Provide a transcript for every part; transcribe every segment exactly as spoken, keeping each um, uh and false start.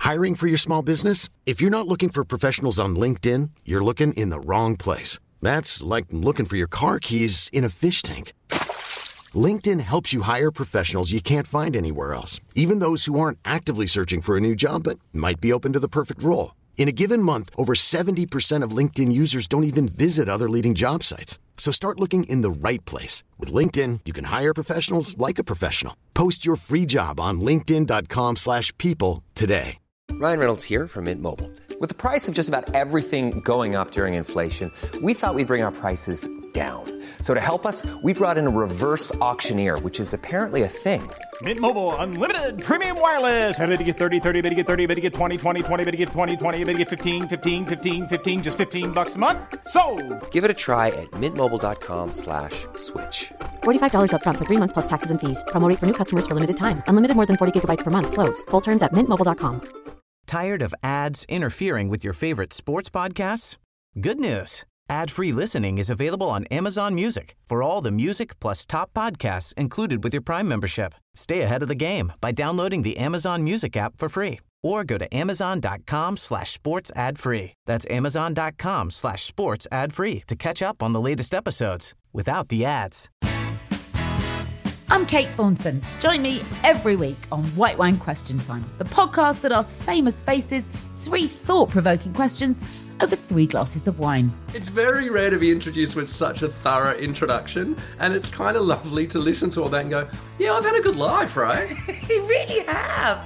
Hiring for your small business? If you're not looking for professionals on LinkedIn, you're looking in the wrong place. That's like looking for your car keys in a fish tank. LinkedIn helps you hire professionals you can't find anywhere else, even those who aren't actively searching for a new job but might be open to the perfect role. In a given month, over seventy percent of LinkedIn users don't even visit other leading job sites. So start looking in the right place. With LinkedIn, you can hire professionals like a professional. Post your free job on linkedin.com slash people today. Ryan Reynolds here from Mint Mobile. With the price of just about everything going up during inflation, we thought we'd bring our prices down. So to help us, we brought in a reverse auctioneer, which is apparently a thing. Mint Mobile Unlimited Premium Wireless. How to get thirty, thirty, how to get thirty, how to get twenty, twenty, twenty, how to get twenty, twenty, how to get fifteen, fifteen, fifteen, fifteen, just fifteen bucks a month? Sold! Give it a try at mintmobile.com slash switch. forty-five dollars up front for three months plus taxes and fees. Promo rate for new customers for limited time. Unlimited more than forty gigabytes per month. Slows full terms at mint mobile dot com. Tired of ads interfering with your favorite sports podcasts? Good news. Ad-free listening is available on Amazon Music for all the music plus top podcasts included with your Prime membership. Stay ahead of the game by downloading the Amazon Music app for free or go to amazon.com slash sports ad free. That's amazon.com slash sports ad free to catch up on the latest episodes without the ads. I'm Kate Thornton. Join me every week on White Wine Question Time, the podcast that asks famous faces three thought-provoking questions over three glasses of wine. It's very rare to be introduced with such a thorough introduction, and it's kind of lovely to listen to all that and go, yeah, I've had a good life, right? You really have.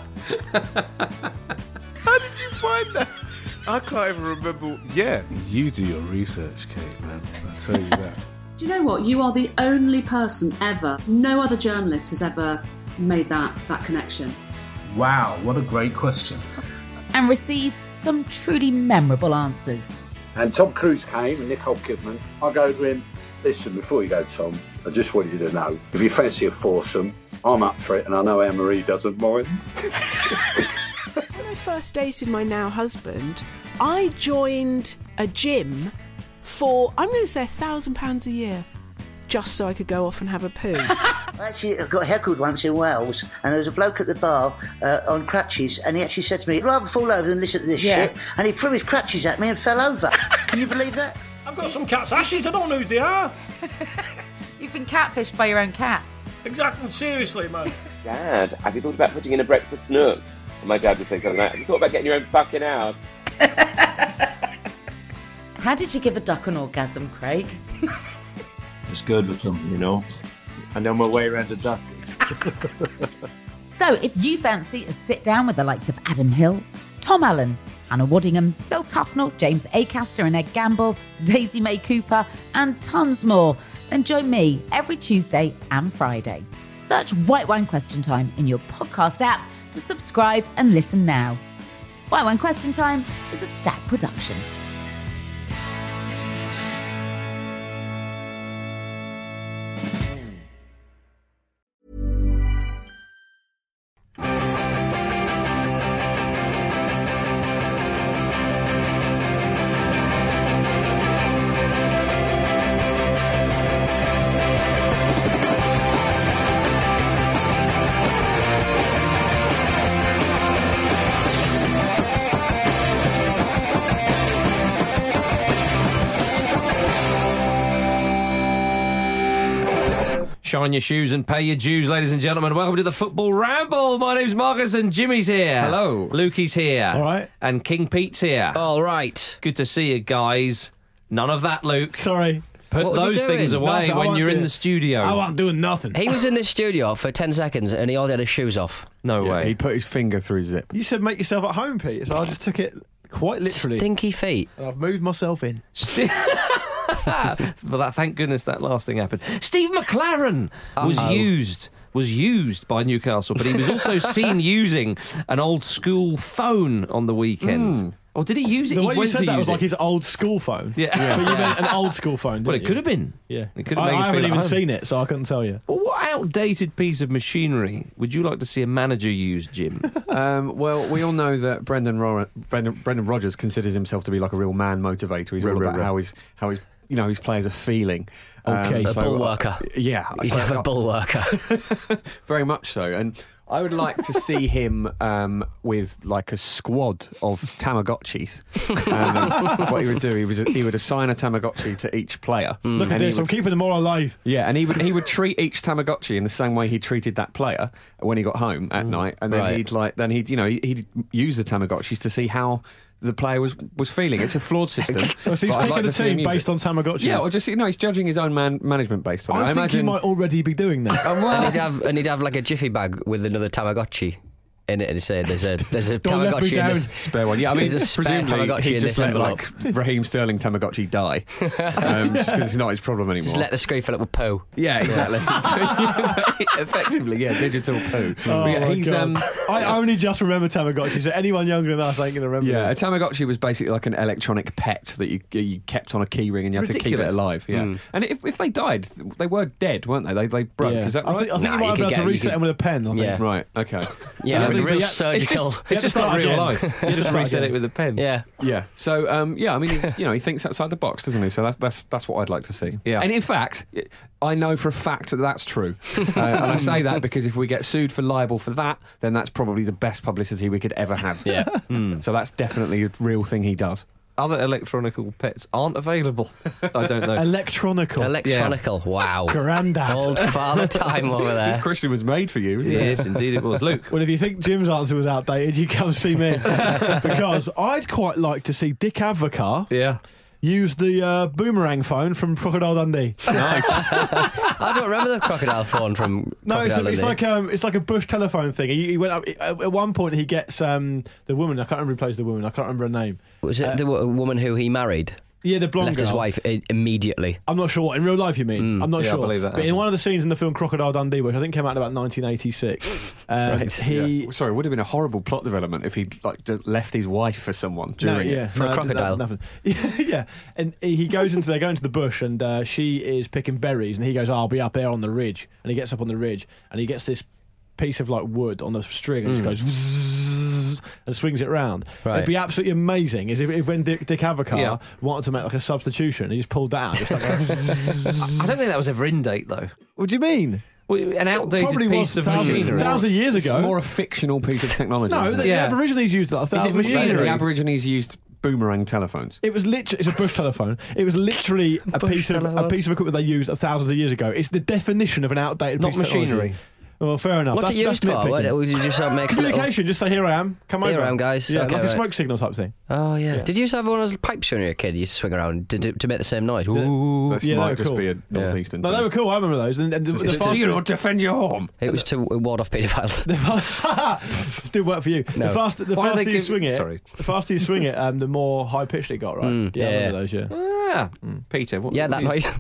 How did you find that? I can't even remember. Yeah, you do your research, Kate, man. I'll tell you that. Do you know what? You are the only person ever, no other journalist has ever made that, that connection. Wow, what a great question. And receives some truly memorable answers. And Tom Cruise came and Nicole Kidman. I go to him, listen, before you go, Tom, I just want you to know, if you fancy a foursome, I'm up for it, and I know Anne-Marie doesn't mind. When I first dated my now husband, I joined a gym for, I'm going to say, a thousand pounds a year, just so I could go off and have a poo. I actually got heckled once in Wales, and there was a bloke at the bar uh, on crutches, and he actually said to me, I'd rather fall over than listen to this yeah. shit, and he threw his crutches at me and fell over. Can you believe that? I've got some cat's ashes, I don't know who they are. You've been catfished by your own cat. Exactly, seriously, man. Dad, have you thought about putting in a breakfast nook? And my dad would say something like, have you thought about getting your own fucking house? How did you give a duck an orgasm, Craig? It's good with them, you know. And then we'll way around the duck. So, if you fancy a sit down with the likes of Adam Hills, Tom Allen, Hannah Waddingham, Phil Tufnell, James Acaster and Ed Gamble, Daisy May Cooper, and tons more, then join me every Tuesday and Friday. Search White Wine Question Time in your podcast app to subscribe and listen now. White Wine Question Time is a Stack production. Shine your shoes and pay your dues, ladies and gentlemen. Welcome to the Football Ramble. My name's Marcus and Jimmy's here. Hello. Lukey's here. All right. And King Pete's here. All right. Good to see you guys. None of that, Luke. Sorry. Put What was he those doing? things away Nothing. I when wasn't you're in doing- the studio. I wasn't doing nothing. He was in the studio for ten seconds and he already had his shoes off. No Yeah, way. He put his finger through his zip. You said make yourself at home, Pete, so I just took it quite literally. Stinky feet. And I've moved myself in. Well, that, thank goodness that last thing happened. Steve McLaren was Uh-oh. used was used by Newcastle, but he was also seen using an old school phone on the weekend. Mm. Or did he use it? The he way you went said to that use was it. like his old school phone. Yeah. But you meant an old school phone, didn't Well, it you? could have been. Yeah. It could have I, made I him haven't feel even at home. seen it, so I couldn't tell you. Well, what outdated piece of machinery would you like to see a manager use, Jim? um, well, we all know that Brendan, Ro- Brendan Brendan Rodgers considers himself to be like a real man motivator. He's Ruh, all ruh, about ruh. how he's how he's you know his players are feeling. Okay. A so, bull worker. uh, yeah, He's so- never a bull worker. very much so. And I would like to see him um, with like a squad of Tamagotchis. Um, what he would do, he was he would assign a Tamagotchi to each player. Mm. Look at this, would, I'm keeping them all alive. Yeah, and he would he would treat each Tamagotchi in the same way he treated that player when he got home at mm. night, and then right. he'd like then he'd you know he'd use the Tamagotchis to see how the player was, was feeling. It's a flawed system. Well, so he's picking like a team based on Tamagotchis. Yeah, or just you know, he's judging his own man management based on I it. I think imagine... he might already be doing that. Um, well, and he'd have and he'd have like a jiffy bag with another Tamagotchi in it, and say there's a there's a Tamagotchi in this spare one. Yeah, I mean, there's a spare Tamagotchi he in just this let, envelope. Like Raheem Sterling Tamagotchi die um, just because it's not his problem anymore. Just let the screen fill up with poo. Yeah, exactly. Effectively, yeah, digital poo. Oh yeah, my he's, God. Um, I only just remember Tamagotchi, so anyone younger than us ain't going to remember Yeah, this. a Tamagotchi was basically like an electronic pet that you you kept on a key ring and you had Ridiculous. to keep it alive. Yeah, Mm. and if, if they died, they were dead, weren't they? They they broke. Yeah. Is that I right? think, I think Nah, you might you have could been able get- to you reset could- him with a pen, I think. Yeah. Right. Okay. Yeah, Um, with a real yeah, surgical. It's just, Yeah, It's just start not real again. life. You just Start reset again. it with a pen. Yeah. Yeah. So um, yeah, I mean, he's, you know, he thinks outside the box, doesn't he? So that's that's that's what I'd like to see. Yeah. And in fact, I know for a fact that that's true, uh, and I say that because if we get sued for libel for that, then that's probably the best publicity we could ever have. Yeah. Mm. So that's definitely a real thing he does. Other electronical pets aren't available. I don't know. Electronical. Electronical. Wow. Grandad. Old father time over there. This question was made for you, isn't it? Yes, indeed it was. Luke. Well, if you think Jim's answer was outdated, you come see me. Because I'd quite like to see Dick Advocaat Yeah. use the uh, boomerang phone from Crocodile Dundee. Nice. I don't remember the crocodile phone from No, it's, Crocodile it's Dundee. like um, it's like a Bush telephone thing. He, he went up at one point. He gets um, the woman. I can't remember who plays the woman. I can't remember her name. Was it the w- woman who he married? Yeah, the blonde Left his girl. wife i- immediately. I'm not sure. In real life, you mean? Mm. I'm not Yeah, I sure. believe that But in happened. one of the scenes in the film Crocodile Dundee, which I think came out in about nineteen eighty-six, um, Right. he. Yeah. Sorry, it would have been a horrible plot development if he'd like d- left his wife for someone No, during yeah, it. For a no, crocodile. no, nothing. Yeah, and he goes into they go into the bush, and uh, she is picking berries, and he goes, oh, "I'll be up there on the ridge," and he gets up on the ridge, and he gets this piece of like wood on the string, and just goes vzz, and swings it round. Right. It'd be absolutely amazing. Is if, if when Dick, Dick Advocaat Yeah. wanted to make like a substitution, he just pulled that out. Just like, I don't think that was ever in date, though. what do you mean? Well, an outdated Probably piece was of thousands, machinery. thousand years It's ago. more a fictional piece of technology. no, isn't the, it? Yeah. the Aborigines used that a thousand years machinery? ago. The Aborigines used boomerang telephones. It was literally it's a bush telephone. It was literally a Bush piece of a telephone. piece of equipment they used a thousands of years ago. It's the definition of an outdated Not piece of technology. machinery. Well, fair enough. What's that's, it used that's for? What, nitpicking. would you just sort of make a little... Communication. Just say, "Here I am. Come Here over." I am, guys. Yeah, Okay, like a right. smoke signal type thing. Oh, yeah. Yeah. Did you used to have one of those pipes when you were a kid you used to swing around to, do, to make the same noise? Ooh. This Yeah, they might were just cool. be a northeastern. No, thing. they were cool. I remember those. And, and the, the It's faster, to, you know, defend your home. It was to ward off paedophiles. the faster, still work for you. No. The faster, the Why do faster they you give- swing it, Sorry. the faster you swing it, um, the more high pitched it got. Right? Mm, yeah, I yeah. remember those. Yeah. Ah, Peter. What, Yeah, what that do you- noise.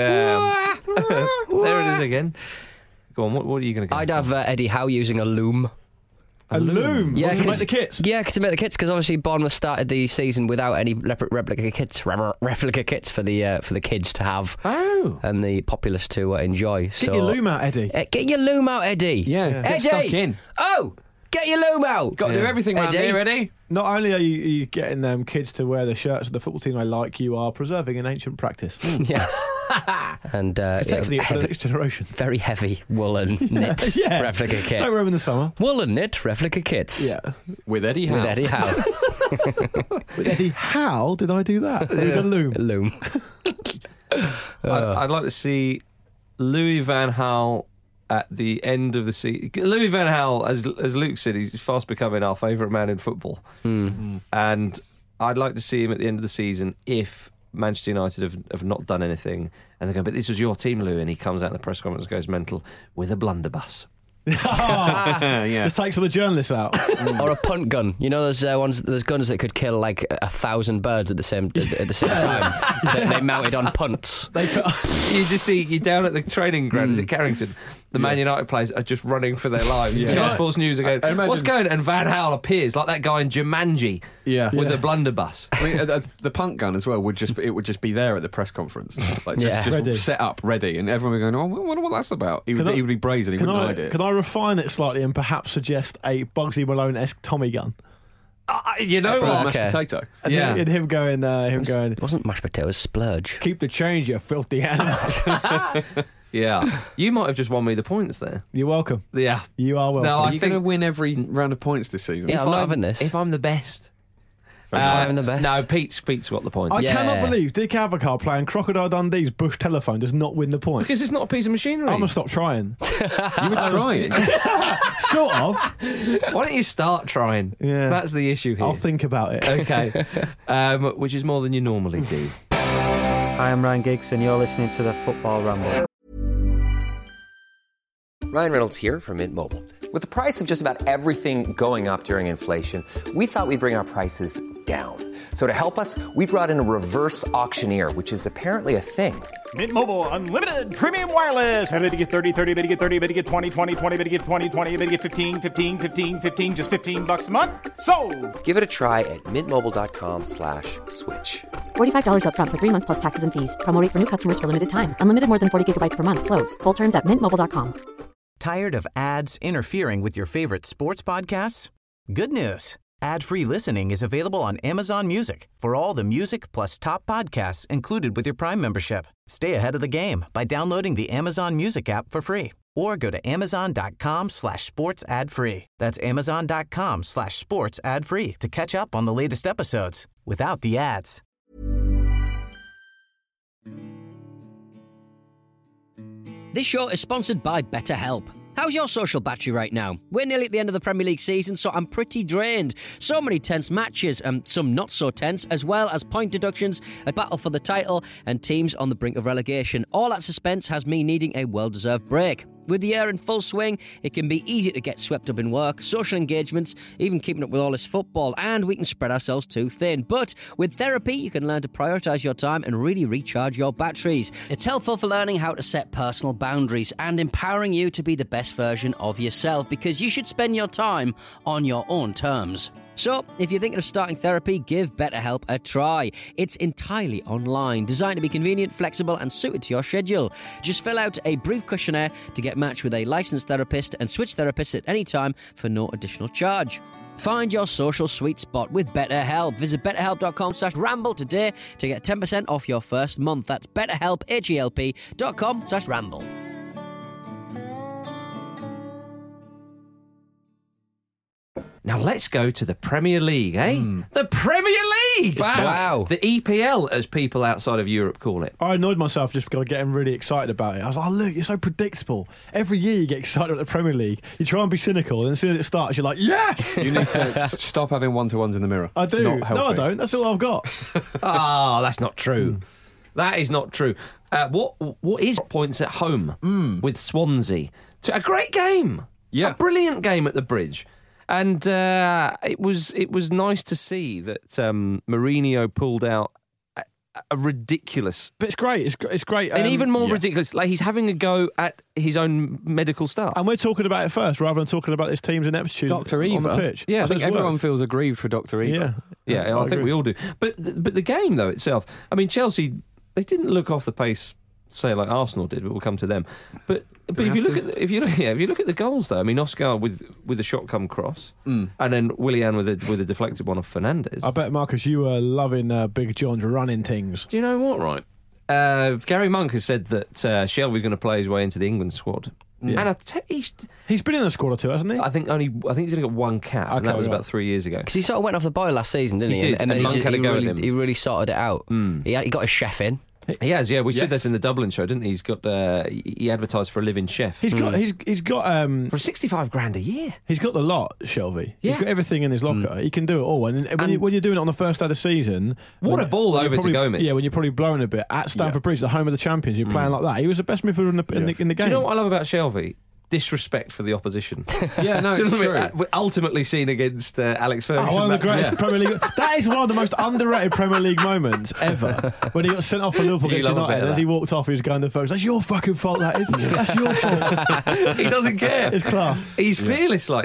Um, there it is again. Go on, what, what are you going to go I'd for? have uh, Eddie Howe using a loom. A loom. Yeah, Yeah, to make 'cause- the kits. Yeah, to make the kits, because obviously Bournemouth started the season without any rep- replica kits, re- replica kits for the uh, for the kids to have Oh. and the populace to uh, enjoy. Get so, your loom out, Eddie. Uh, get your loom out, Eddie. Yeah, get Eddie. stuck in. Oh, get your loom out. Got to do Yeah. everything round Eddie. here, Eddie. Not only are you, are you getting um, kids to wear the shirts of the football team they like, you are preserving an ancient practice. Yes. And uh, Protecting yeah, it for the heavy, next generation. very heavy woolen knit Yeah. replica kit. Don't wear them in the summer. Woolen knit replica kits. Yeah. With Eddie Howe. With Eddie Howe. With Eddie, how did I do that? With a loom. Loom. I'd, I'd like to see Louis Van Gaal at the end of the season. Louis Van Gaal, as as Luke said, he's fast becoming our favourite man in football. Mm. And I'd like to see him at the end of the season if Manchester United have, have not done anything and they're going, but this was your team, Lou, and he comes out in the press conference and goes mental with a blunderbuss. yeah. Just takes all the journalists out. Or a punt gun. You know those uh, ones, those guns that could kill like a thousand birds at the same at, at the same time. That they mounted on punts. They put, You just see, you're down at the training grounds at Carrington. The Man United players are just running for their lives. Yeah. Sky Sports News are going, I- I imagine- what's going on? And Van Gaal appears like that guy in Jumanji Yeah. with Yeah. a blunderbuss. I mean, uh, uh, the punt gun as well would just it would just be there at the press conference, like just, Yeah. just Ready. set up, ready, and everyone would go, "Oh, I wonder what that's about." He would, Can I- he would be brazen. He can, wouldn't I, hide it. can I refine it slightly and perhaps suggest a Bugsy Malone-esque Tommy gun? Uh, you know For a what? mashed Okay. potato. And, Yeah. him, and him going, uh, him going, It wasn't mashed potatoes, splurge. keep the change, you filthy animal. Yeah. You might have just won me the points there. You're welcome. Yeah. You are welcome. No, I Are you think going to win every round of points this season? Yeah, I'm not I'm- having this. If I'm the best. If I'm the best. No, Pete's Pete's got the point. I Yeah. cannot believe Dick Avocard playing Crocodile Dundee's Bush Telephone does not win the point. Because it's not a piece of machinery. I'm going to stop trying. You were trying. Sort of. Why don't you start trying? Yeah. That's the issue here. I'll think about it. Okay. um, which is more than you normally do. Hi, I'm Ryan Giggs, and you're listening to the Football Ramble. Ryan Reynolds here from Mint Mobile. With the price of just about everything going up during inflation, we thought we'd bring our prices down. So to help us, we brought in a reverse auctioneer, which is apparently a thing. Mint Mobile Unlimited Premium Wireless. How to get thirty, thirty, how to get thirty, how to get twenty, twenty, twenty, how to get twenty, twenty, how to get fifteen, fifteen, fifteen, fifteen, just fifteen bucks a month? Sold! Give it a try at mintmobile.com slash switch. forty-five dollars up front for three months plus taxes and fees. Promo rate for new customers for limited time. Unlimited more than forty gigabytes per month. Slows full terms at mint mobile dot com. Tired of ads interfering with your favorite sports podcasts? Good news. Ad-free listening is available on Amazon Music for all the music plus top podcasts included with your Prime membership. Stay ahead of the game by downloading the Amazon Music app for free or go to amazon.com slash sports ad free. That's amazon.com slash sports ad free to catch up on the latest episodes without the ads. This show is sponsored by BetterHelp. How's your social battery right now? We're nearly at the end of the Premier League season, so I'm pretty drained. So many tense matches, and some not so tense, as well as point deductions, a battle for the title, and teams on the brink of relegation. All that suspense has me needing a well-deserved break. With the year in full swing, it can be easy to get swept up in work, social engagements, even keeping up with all this football, and we can spread ourselves too thin. But with therapy, you can learn to prioritise your time and really recharge your batteries. It's helpful for learning how to set personal boundaries and empowering you to be the best version of yourself, because you should spend your time on your own terms. So, if you're thinking of starting therapy, give BetterHelp a try. It's entirely online, designed to be convenient, flexible, and suited to your schedule. Just fill out a brief questionnaire to get matched with a licensed therapist and switch therapists at any time for no additional charge. Find your social sweet spot with BetterHelp. Visit betterhelp.com slash ramble today to get ten percent off your first month. That's betterhelp, H-E-L-P dot com slash ramble. Now let's go to the Premier League, eh? Mm. The Premier League! Wow. The E P L, as people outside of Europe call it. I annoyed myself just because getting really excited about it. I was like, oh, look, you're so predictable. Every year you get excited about the Premier League. You try and be cynical, and as soon as it starts, you're like, yes! You need to stop having one-to-ones in the mirror. I It's do. not No, healthy. I don't. That's all I've got. Oh, that's not true. That is not true. Uh, what What is points at home with Swansea? To a great game. Yeah. A brilliant game at the Bridge. And uh, it was it was nice to see that um, Mourinho pulled out a, a ridiculous... But it's great. It's, gr- it's great. and um, even more yeah. ridiculous, like he's having a go at his own medical staff. And we're talking about it first, rather than talking about this team's ineptitude Doctor on Eva. the pitch. Yeah, I So think it's everyone worked. feels aggrieved for Doctor Eva. Yeah. Yeah, I, think agree. we all do. But th- but the game though itself, I mean, Chelsea, they didn't look off the pace, say like Arsenal did, but we'll come to them. But but we if you have look to? at the, if you look yeah, if you look at the goals though, I mean, Oscar with with a shot come cross, Mm. and then Willian with a with a deflected one of Fernandez. I bet, Marcus, you were loving uh, Big John's running things. Do you know what? Right, uh, Gary Monk has said that uh, Shelvey's going to play his way into the England squad. Yeah. And I te- he's, He's been in the squad or two, hasn't he? I think only I think he's only got one cap, and Okay, that was right. about three years ago. Because he sort of went off the boil last season, didn't he? He did, and he, Monk just- had a he go at really, him. he really sorted it out. Mm. He, he got his chef in. He has, yeah. We said Yes. this in the Dublin show, didn't he? He's got uh, he advertised for a living chef. He's got, he's, he's got, um, for sixty-five grand a year. he's got the lot, Shelvey. Yeah. He's got everything in his locker. He can do it all. And, and, when, you, when you're doing it on the first day of the season, What when- a ball when you're over to probably- Gomez. Yeah, when you're probably blowing a bit at Stamford Bridge, the home of the champions, you're playing like that. He was the best midfielder in the, in the, in the Do game. you know what I love about Shelvey? Disrespect for the opposition. Yeah, no, Do you it's know what I true. mean? Uh, we're ultimately seen against uh, Alex Oh, Ferguson. one of the That's- greatest Premier League. That is one of the most underrated Premier League moments ever. When he got sent off for Liverpool You against love a bit United, of as that. he walked off, he was going to Ferguson. That's your fucking fault. That is. That's your fault. he doesn't care. It's class. He's fearless like that.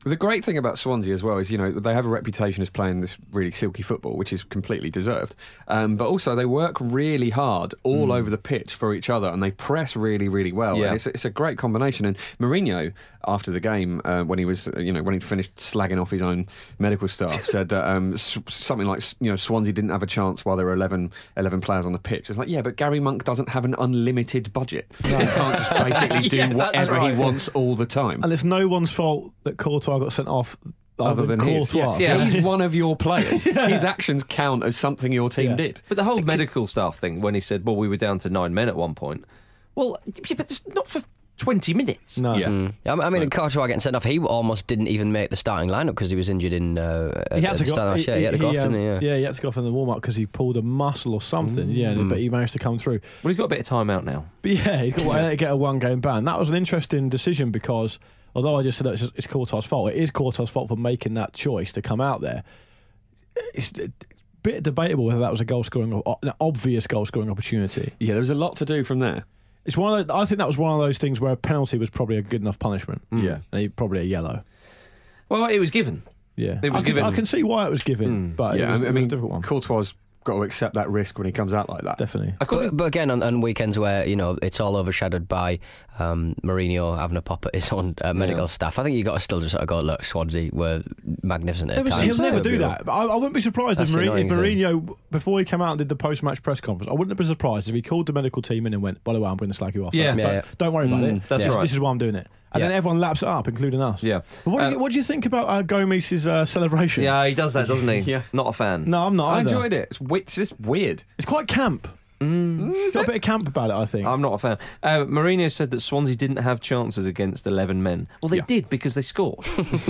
The great thing about Swansea as well is, you know, they have a reputation as playing this really silky football, which is completely deserved. Um, but also they work really hard all Mm. over the pitch for each other, and they press really, really well. Yeah. And it's, it's a great combination. And Mourinho, after the game, uh, when he was, uh, you know, when he finished slagging off his own medical staff, said that um, s- something like, you know, Swansea didn't have a chance while there were eleven, eleven players on the pitch. It's like, yeah, but Gary Monk doesn't have an unlimited budget. He can't just basically do Yeah, that's whatever right. he wants all the time. And it's no one's fault that Courtois got sent off Other than his, Courtois. yeah. Yeah, he's one of your players. Yeah. His actions count as something your team Yeah. did. But the whole medical staff thing, when he said, well, we were down to nine men at one point. Well, yeah, but it's not for twenty minutes. No. Yeah. Mm. I I mean, Courtois getting sent off, he almost didn't even make the starting lineup because he was injured in uh, He had at to the go. start of He, last year. He had to go off, um, didn't he? Yeah. yeah, he had to go off in the warm up because he pulled a muscle or something. Yeah, Mm. but he managed to come through. Well, he's got a bit of time out now. But yeah, he's got to get a one game ban. That was an interesting decision because although I just said that it's, it's Courtois' fault, it is Courtois' fault for making that choice to come out there. It's a bit debatable whether that was a goal scoring, an obvious goal scoring opportunity. Yeah, there was a lot to do from there. It's one of those, I think that was one of those things where a penalty was probably a good enough punishment. Yeah. And he- probably a yellow. Well, it was given. Yeah, It was I, given. Can, I can see why it was given, but yeah, it was, I it was mean, a difficult one. Courtois got to accept that risk when he comes out like that. Definitely. But, but again, on, on weekends where you know it's all overshadowed by um, Mourinho having a pop at his own uh, medical Yeah. staff, I think you got to still just sort of go, look, Swansea were magnificent at There was- times. he'll never They'll do be- that. But I, I wouldn't be surprised if, That's the Mourinho, if annoying thing. Mourinho, before he came out and did the post-match press conference, I wouldn't be surprised if he called the medical team in and went, by the way, I'm going to slag you off. Yeah. Don't, Yeah, don't, yeah. don't worry about Mm, it. that's this, right. This is why I'm doing it. And Yeah. then everyone laps it up, including us. Yeah. But what, do Uh, you, what do you think about uh, Gomez's uh, celebration? Yeah, he does that, doesn't he? Yeah. Not a fan. No, I'm not I either. enjoyed it. It's, we- it's just weird. It's quite camp. Mm. It's got a bit of camp about it, I think. I'm not a fan. Uh, Mourinho said that Swansea didn't have chances against eleven men. Well, they Yeah. did because they scored.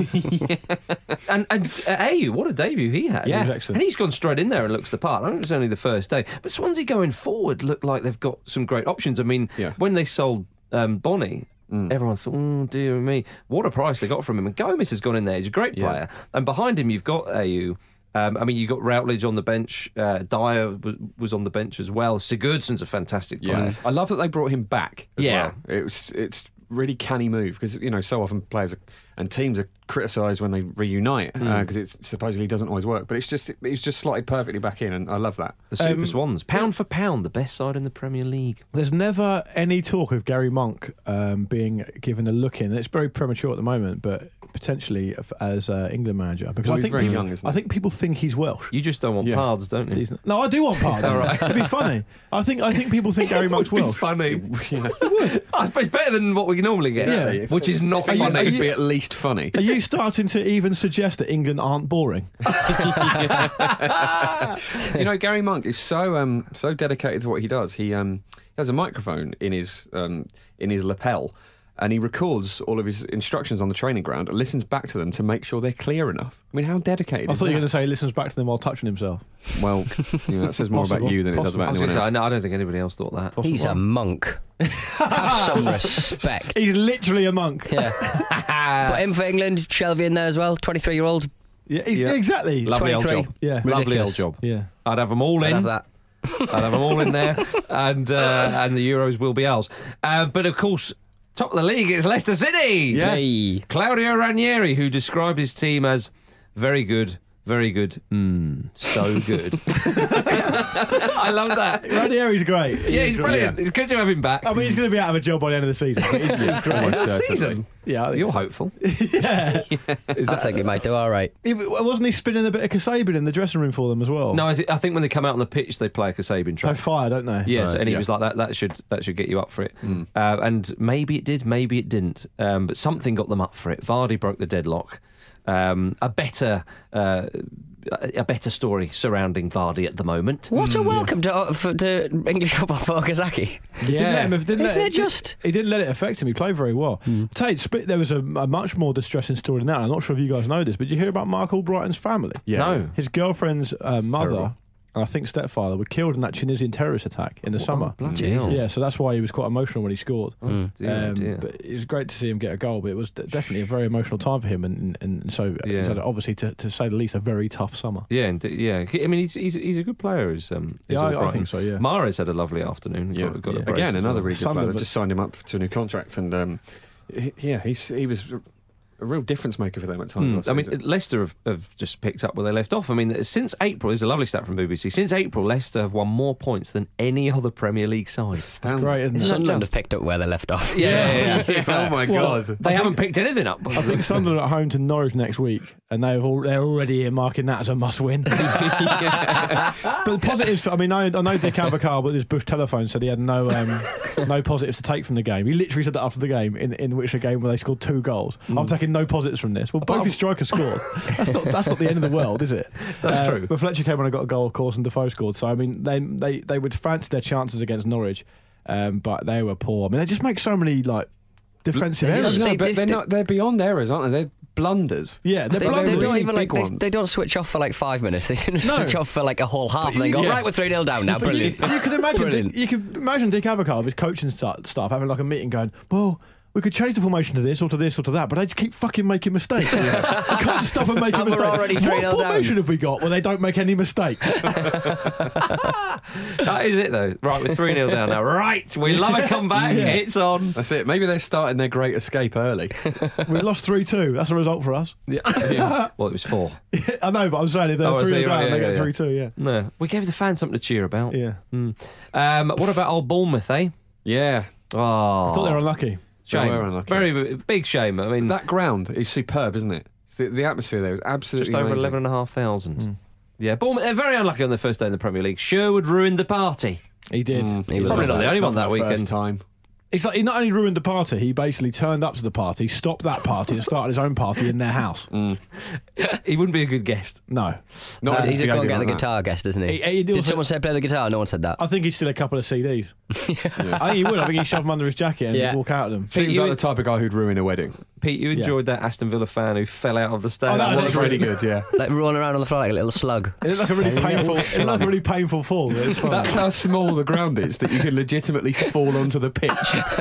And, and uh, Ayew, what a debut he had. Yeah. He was excellent. And he's gone straight in there and looks the part. I know it was only the first day. But Swansea going forward look like they've got some great options. I mean, Yeah. when they sold um, Bonnie, everyone thought, oh, dear me, what a price they got from him. And Gomez has gone in there. He's a great Yeah. player. And behind him, you've got Ayew. Um, I mean, you got Routledge on the bench. Uh, Dyer was, was on the bench as well. Sigurdsson's a fantastic player. Yeah, I love that they brought him back. As Yeah. well. it was. It's really canny move because you know so often players are, and teams are criticised when they reunite because it supposedly doesn't always work. But it's just it's just slotted perfectly back in, and I love that. The Super Um, Swans, pound for pound, the best side in the Premier League. There's never any talk of Gary Monk um, being given a look in. It's very premature at the moment, but potentially f- as uh, England manager because Well, I he's think very people, young, isn't I he? think people think he's Welsh. You just don't want Yeah. paths, don't you? He's not- no, I do want parts. All right. It'd be funny. I think I think people think Gary Monk's It would be Welsh. funny. Yeah. I suppose it's better than what we normally get, Yeah. which is not Are you- funny. are It could you- be at least funny. Are you starting to even suggest that England aren't boring? You know, Gary Monk is so um, so dedicated to what he does. He um, has a microphone in his um, in his lapel, and he records all of his instructions on the training ground and listens back to them to make sure they're clear enough. I mean, how dedicated I is thought you were that? going to say he listens back to them while touching himself. Well, you know, that says more about Possible. you than it does Possible. I, about was anyone gonna say, else. no, I don't think anybody else thought that. He's a monk. Have some respect. He's literally a monk. Yeah. Put him for England, Shelby in there as well, twenty-three-year-old. Yeah, he's, Yeah. exactly. Lovely old twenty-three. job. Yeah. Lovely old Ridiculous. job. Yeah. I'd have them all in. I'd have that. I'd have them all in there, and uh, and the Euros will be ours. Uh, but of course, top of the league is Leicester City. Yeah. Hey. Claudio Ranieri, who described his team as very good, very good, mm, so good. I love that. Ranieri's great. Yeah, he's brilliant. It's good to have him back. I mean, he's going to be out of a job by the end of the season. But he's, he's great. Almost certainly. season. Yeah, I think You're so. hopeful. Yeah. I think it might do all right. He- wasn't he spinning a bit of Kasabian in the dressing room for them as well? No, I, th- I think when they come out on the pitch, they play a Kasabian They track. fire, don't they? Yes, Right, and he yeah. was like that. That should that should get you up for it. Uh, and maybe it did, maybe it didn't. Um, but something got them up for it. Vardy broke the deadlock. Um, a better. Uh, a better story surrounding Vardy at the moment. What a welcome to, uh, for, to English football for Okazaki. Didn't let him, didn't Isn't let, it just? He didn't let it affect him. He played very well. I'll tell you, split, there was a, a much more distressing story than that. I'm not sure if you guys know this, but did you hear about Mark Albrighton's family? Yeah. No. His girlfriend's uh, mother, terrible. and I think stepfather, were killed in that Tunisian terrorist attack in the summer. bloody hell. Yeah, so that's why he was quite emotional when he scored. Oh, dear, Um, dear. But it was great to see him get a goal, but it was d- definitely a very emotional time for him, and, and, and so Yeah. he's had, obviously, to, to say the least, a very tough summer. Yeah, and, yeah. I mean, he's he's, he's a good player. Is um, is Yeah, I- I Albrighton. think so, yeah. Mahrez had a lovely afternoon. Yeah, Got, got a yeah. brace Again, as another well. really good Sunderland, player. but- Just signed him up to a new contract, and um, he, yeah, he's he was a real difference maker for them at times. Mm. last I mean, season. Leicester have, have just picked up where they left off. I mean, since April, this is a lovely stat from B B C. Since April, Leicester have won more points than any other Premier League side. That's great, isn't it? Sunderland have picked up where they left off. Yeah, yeah, yeah. Oh my Well, God. They haven't picked anything up. I think Sunderland are at home to Norwich next week, and they've all, they're already earmarking that as a must-win. But the positives, I mean, I, I know Dick Avocado, but his Bush telephone said he had no um, no positives to take from the game. He literally said that after the game, in, in which a game where they scored two goals. Mm. I'm taking no positives from this. Well, both his strikers scored. That's not that's not the end of the world, is it? That's Uh, true. But Fletcher came on and got a goal, of course, and Defoe scored. So I mean, they they they would fancy their chances against Norwich, um, but they were poor. I mean, they just make so many like defensive No, errors. no, but they're not. They're beyond errors, aren't they? They're blunders. Yeah, they're They, blunders. they don't really even like big they, ones. they don't switch off for like five minutes. They seem to No. switch off for like a whole half and then go Yeah. right. We're three nil down now. But you, Brilliant. you can imagine. Brilliant. You can imagine Dick Avocado, his coaching sta- staff, having like a meeting, going, "Well, we could change the formation to this or to this or to that, but they just keep fucking making mistakes. We can't just stop them making And we're mistakes. already What three nil formation down. have we got where they don't make any mistakes? That is it, though. Right, we're three nil down now. Right, we love a comeback. Yeah. It's on. That's it. Maybe they're starting their great escape early. We lost three two. That's a result for us. Yeah. Yeah. Well, it was four. I know, but I'm saying if they're Oh, I three see, nil down, right, they yeah, get yeah, three two. Yeah. No, we gave the fans something to cheer about. Yeah. Mm. Um, what about old Bournemouth, eh? Yeah. Oh, I thought they were unlucky. shame. They were unlucky. Very big shame. I mean, That ground is superb, isn't it? The, the atmosphere there is absolutely just over amazing. eleven and a half thousand. Yeah, Bournemouth, they're very unlucky on their first day in the Premier League. Sherwood ruined the party. He did. Mm. He was Probably not the only one that Not the weekend. First time. It's like he not only ruined the party, he basically turned up to the party, stopped that party, and started his own party in their house. He wouldn't be a good guest. No. Not He's, he's a behaviour go and get the like that. guitar guest, isn't he? He- he Did also- someone say play the guitar? No one said that. I think he's still a couple of C Ds. I think he would. I think he'd shove them under his jacket and Yeah. walk out of them. Seems you- like the type of guy who'd ruin a wedding. Pete, you enjoyed that Aston Villa fan who fell out of the stand. Oh, that was That's really good, yeah. Like rolling around on the floor like a little slug. It looked like a really painful. It looked like a really painful fall. It was fun. That's how small the ground is that you can legitimately fall onto the pitch.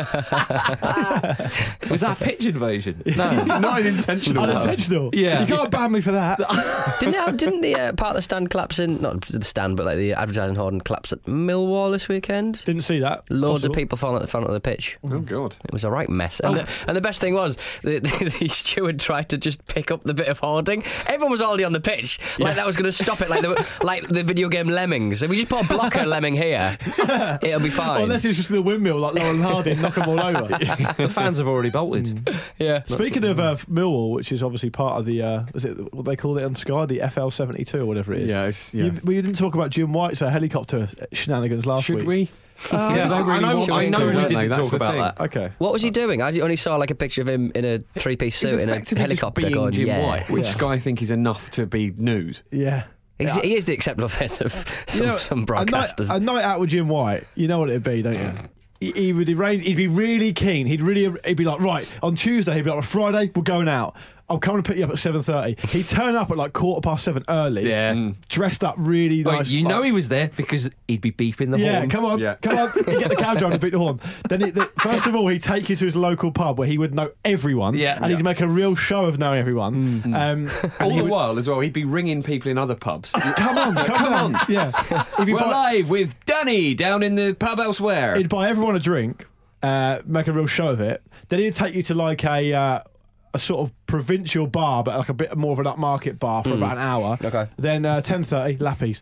Was that a pitch invasion? No, not an intentional. Unintentional. Yeah. You can't ban me for that. Didn't it, didn't the uh, part of the stand collapse in? Not the stand, but like the advertising hoarding collapse at Millwall this weekend. Didn't see that. Loads Possible. of people falling at the front of the pitch. Oh God! It was a right mess. And, the, and the best thing was, the, the, the steward tried to just pick up the bit of hoarding. Everyone was already on the pitch. Like that was going to stop it, like the, like the video game Lemmings. If we just put a blocker Lemming here, it'll be fine. Well, unless it was just the windmill like Lauren Hardy and knock them all over. The fans have already bolted. Yeah. Speaking of uh, Millwall, which is obviously part of the, uh, was it what they call it on Sky, the F L seventy-two or whatever it is. Yeah, it's, yeah. You, we didn't talk about Jim White's uh, helicopter shenanigans last Should week. we? Uh, Yeah, they really I know, want I us know to, we don't they? didn't That's talk the about thing. that. Okay. What was he doing? I only saw like a picture of him in a three-piece He's suit in a effectively helicopter just being going, Jim yeah. White, which Yeah. Sky think is enough to be news. Yeah. He's, Yeah. He is the acceptable face of some, You know, some a night, broadcasters. a night out with Jim White, you know what it'd be, don't you? He, he would arrange. He'd be really keen. He'd really. He'd be like, right on Tuesday. He'd be like, on Friday we're going out. I'm coming to pick you up at seven thirty. He'd turn up at like quarter past seven early. Yeah. Dressed up really Well, nice. you like- know he was there because he'd be beeping the Yeah, horn. come on, Yeah. come on. He'd get the cab driver to beat the horn. Then, it, the, first of all, he'd take you to his local pub where he would know everyone. Yeah. and he'd make a real show of knowing everyone. Um, and All he the would- while, as well, he'd be ringing people in other pubs. Come on, come, Come on. on. Yeah. He'd be We're buy- live with Danny down in the pub elsewhere. He'd buy everyone a drink, uh, make a real show of it. Then he'd take you to like a uh, a sort of provincial bar, but like a bit more of an upmarket bar for about an hour. Okay. Then uh, ten thirty, Lappies.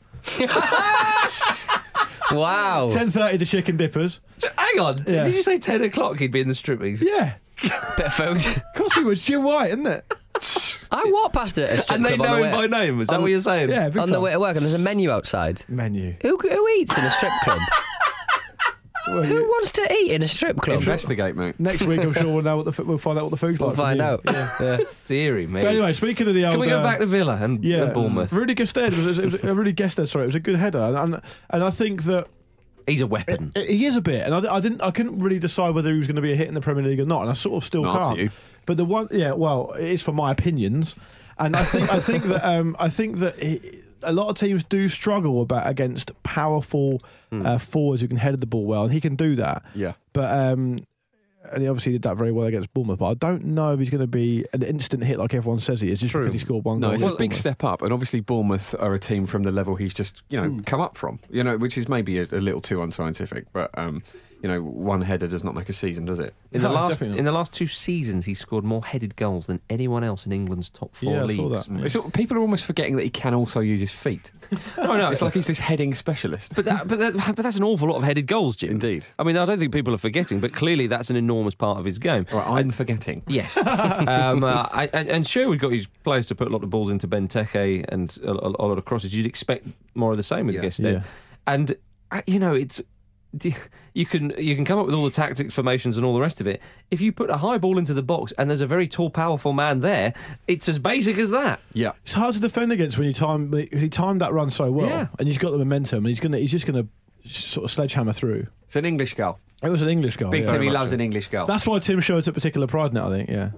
Wow. ten thirty, the chicken dippers. Hang on, Yeah. did you say ten o'clock he'd be in the strippies? Yeah. Bit of food. Of course he was. Jim White, isn't it? I walked past a, a strip And they club on know the him way, by name, is that on- what you're saying? Yeah, big on the time. way to work, and there's a menu outside. Menu. Who, who eats in a strip club? Well, Who wants to eat in a strip club? Investigate, mate. next week, I'm sure we'll know what the f- we'll find out what the food's We'll like. from find you. out. Yeah. Yeah. Theory, mate. But anyway, speaking of the old, Can we go uh, back to Villa and, yeah, and Bournemouth? Rudy Gestede was, it was a really Gestede. Sorry, it was a good header, and and, and I think that He's a weapon. he is a bit, and I, I didn't, I couldn't really decide whether he was going to be a hit in the Premier League or not, and I sort of still Not up to can't. you. But the one, yeah, well, it is for my opinions, and I think, I think that, um, I think that he, a lot of teams do struggle about against powerful uh, forwards who can head the ball well, and he can do that. Yeah. But um, and he obviously did that very well against Bournemouth. But I don't know if he's going to be an instant hit like everyone says he is, just because he scored one No, goal. it's against a big Bournemouth. step up, and obviously Bournemouth are a team from the level he's just, you know, Hmm. come up from. You know, which is maybe a, a little too unscientific, but um, you know, one header does not make a season, does it? In the No, last definitely not. in the last two seasons, he's scored more headed goals than anyone else in England's top four Yeah, I leagues. saw that. Yeah. It's all- people are almost forgetting that he can also use his feet. No, no, It's like he's this heading specialist. But that, but that, but that's an awful lot of headed goals, Jim. Indeed. I mean, I don't think people are forgetting, but clearly that's an enormous part of his game. Right, I'm forgetting. Yes. um, uh, I, and, and Sherwood got his players to put a lot of balls into Benteke and a, a, a lot of crosses. You'd expect more of the same with Yeah. Guested. Yeah. And, uh, you know, it's... You can you can come up with all the tactics, formations, and all the rest of it. If you put a high ball into the box and there's a very tall, powerful man there, it's as basic as that. Yeah. It's hard to defend against when you time because he timed that run so well, Yeah. and he's got the momentum, and he's gonna he's just gonna sort of sledgehammer through. It's an English goal. It was an English goal. Big yeah. Timmy loves an English goal. That's why Tim Sherwood took particular pride in it, I think. Yeah.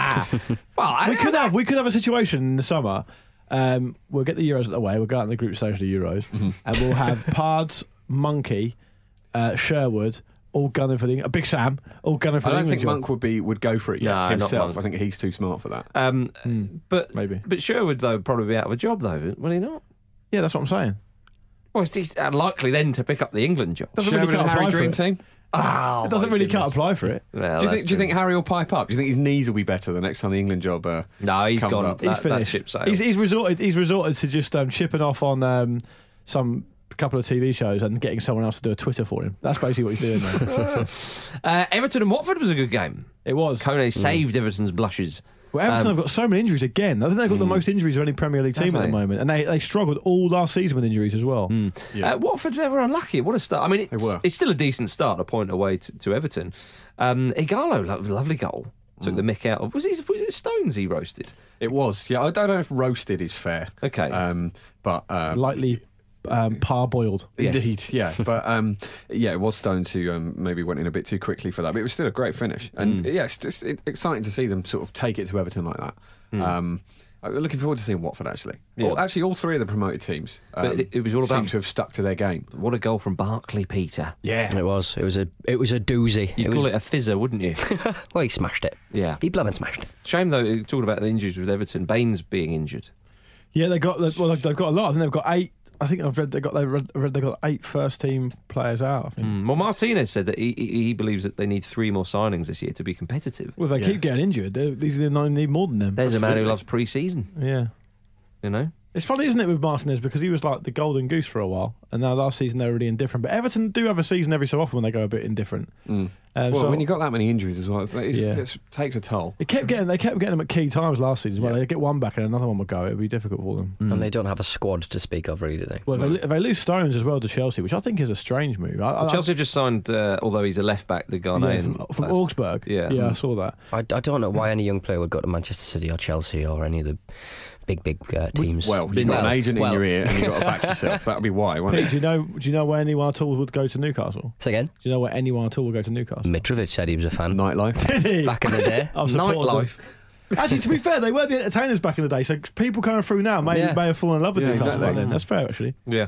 Well, I, we could have we could have a situation in the summer. Um, we'll get the Euros out the way. We'll go out in the group stage of the Euros, Mm-hmm. and we'll have Pards, Monkey, uh, Sherwood, all gunning for the uh, Big Sam, all gunning for I the don't England think job. Monk would be would go for it yet No, not himself. Monk. I think he's too smart for that. Um, but Maybe. but Sherwood though would probably be out of a job though, will he not? Yeah, that's what I'm saying. Well, he's unlikely then to pick up the England job. Doesn't Sherwood really cut and Harry apply for Dream it. Team. Oh, It doesn't my really goodness. cut apply for it. Well, do you that's think? Do you true. think Harry will pipe up? Do you think his knees will be better the next time the England job? Uh, No, he's comes gone. up? He's That, that finished. ship sailed. He's, he's resorted. He's resorted to just um, chipping off on um, some couple of T V shows and getting someone else to do a Twitter for him. That's basically what he's doing now. uh, Everton and Watford was a good game. It was. Kone saved Everton's blushes. Well, Everton Um, have got so many injuries again. I think they've got the most injuries of any Premier League team Have at the they? moment, and they, they struggled all last season with injuries as well. Yeah. Uh, Watford, they were unlucky. What a start. I mean, it's, They were. it's still a decent start, a point away to, to Everton. Um, Igalo, lo- lovely goal. Took the mick out of. Was, he, was it Stones he roasted? It was. Yeah, I don't know if roasted is fair. Okay. Um, but um, Lightly um, parboiled. Yes. Indeed, yeah. But um, yeah, it was Stones who um, maybe went in a bit too quickly for that. But it was still a great finish. And Mm. yeah, it's just it, exciting to see them sort of take it to Everton like that. Mm. Um, I'm looking forward to seeing Watford, actually. Yeah. All, actually, all three of the promoted teams um, But it- it was all seem about- to have stuck to their game. What a goal from Barkley, Peter. Yeah. It was. It was a. It was a doozy. You'd it call was, it a fizzer, wouldn't you? well, he smashed it. Yeah. He blooming smashed it. Shame, though, talking about the injuries with Everton, Baines being injured. Yeah, they got well. They've got a lot. I think they've got eight. I think I've read they got they read, read they got eight first team players out. I think. Mm. Well, Martinez said that he, he he believes that they need three more signings this year to be competitive. Well, if they Yeah. keep getting injured, they- these are the nine need more than them. There's a man who Absolutely. loves pre-season, Yeah. you know? It's funny, isn't it, with Martinez, because he was like the golden goose for a while, and now last season they're really indifferent. But Everton do have a season every so often when they go a bit indifferent. Mm. Um, well, so when you got that many injuries as well, it's, it's, Yeah. it takes a toll. it kept getting, they kept getting them at key times last season. Well, Yeah. they get one back and another one will go. It'd be difficult for them. And they don't have a squad to speak of, really, do they? Well, if they, if they lose Stones as well to Chelsea, which I think is a strange move. I, I, Chelsea have just signed, uh, although he's a left back, the yeah, Ghanaian. from, from lad. Augsburg. Yeah. yeah, I Mm. saw that. I, I don't know why any young player would go to Manchester City or Chelsea or any of the big, big uh, teams. Well, you've got an agent well. in your ear and you've got to back yourself. That'd be why, wouldn't Pete, it? do you know? Do you know where anyone at all would go to Newcastle? Say again? Do you know where anyone at all would go to Newcastle? Mitrovic said he was a fan. Nightlife. Did he? Back in the day. I've supported Nightlife. them. Actually, to be fair, they were the entertainers back in the day, so people coming through now may, Yeah. may have fallen in love with Yeah, Newcastle exactly. by then. That's fair, actually. Yeah.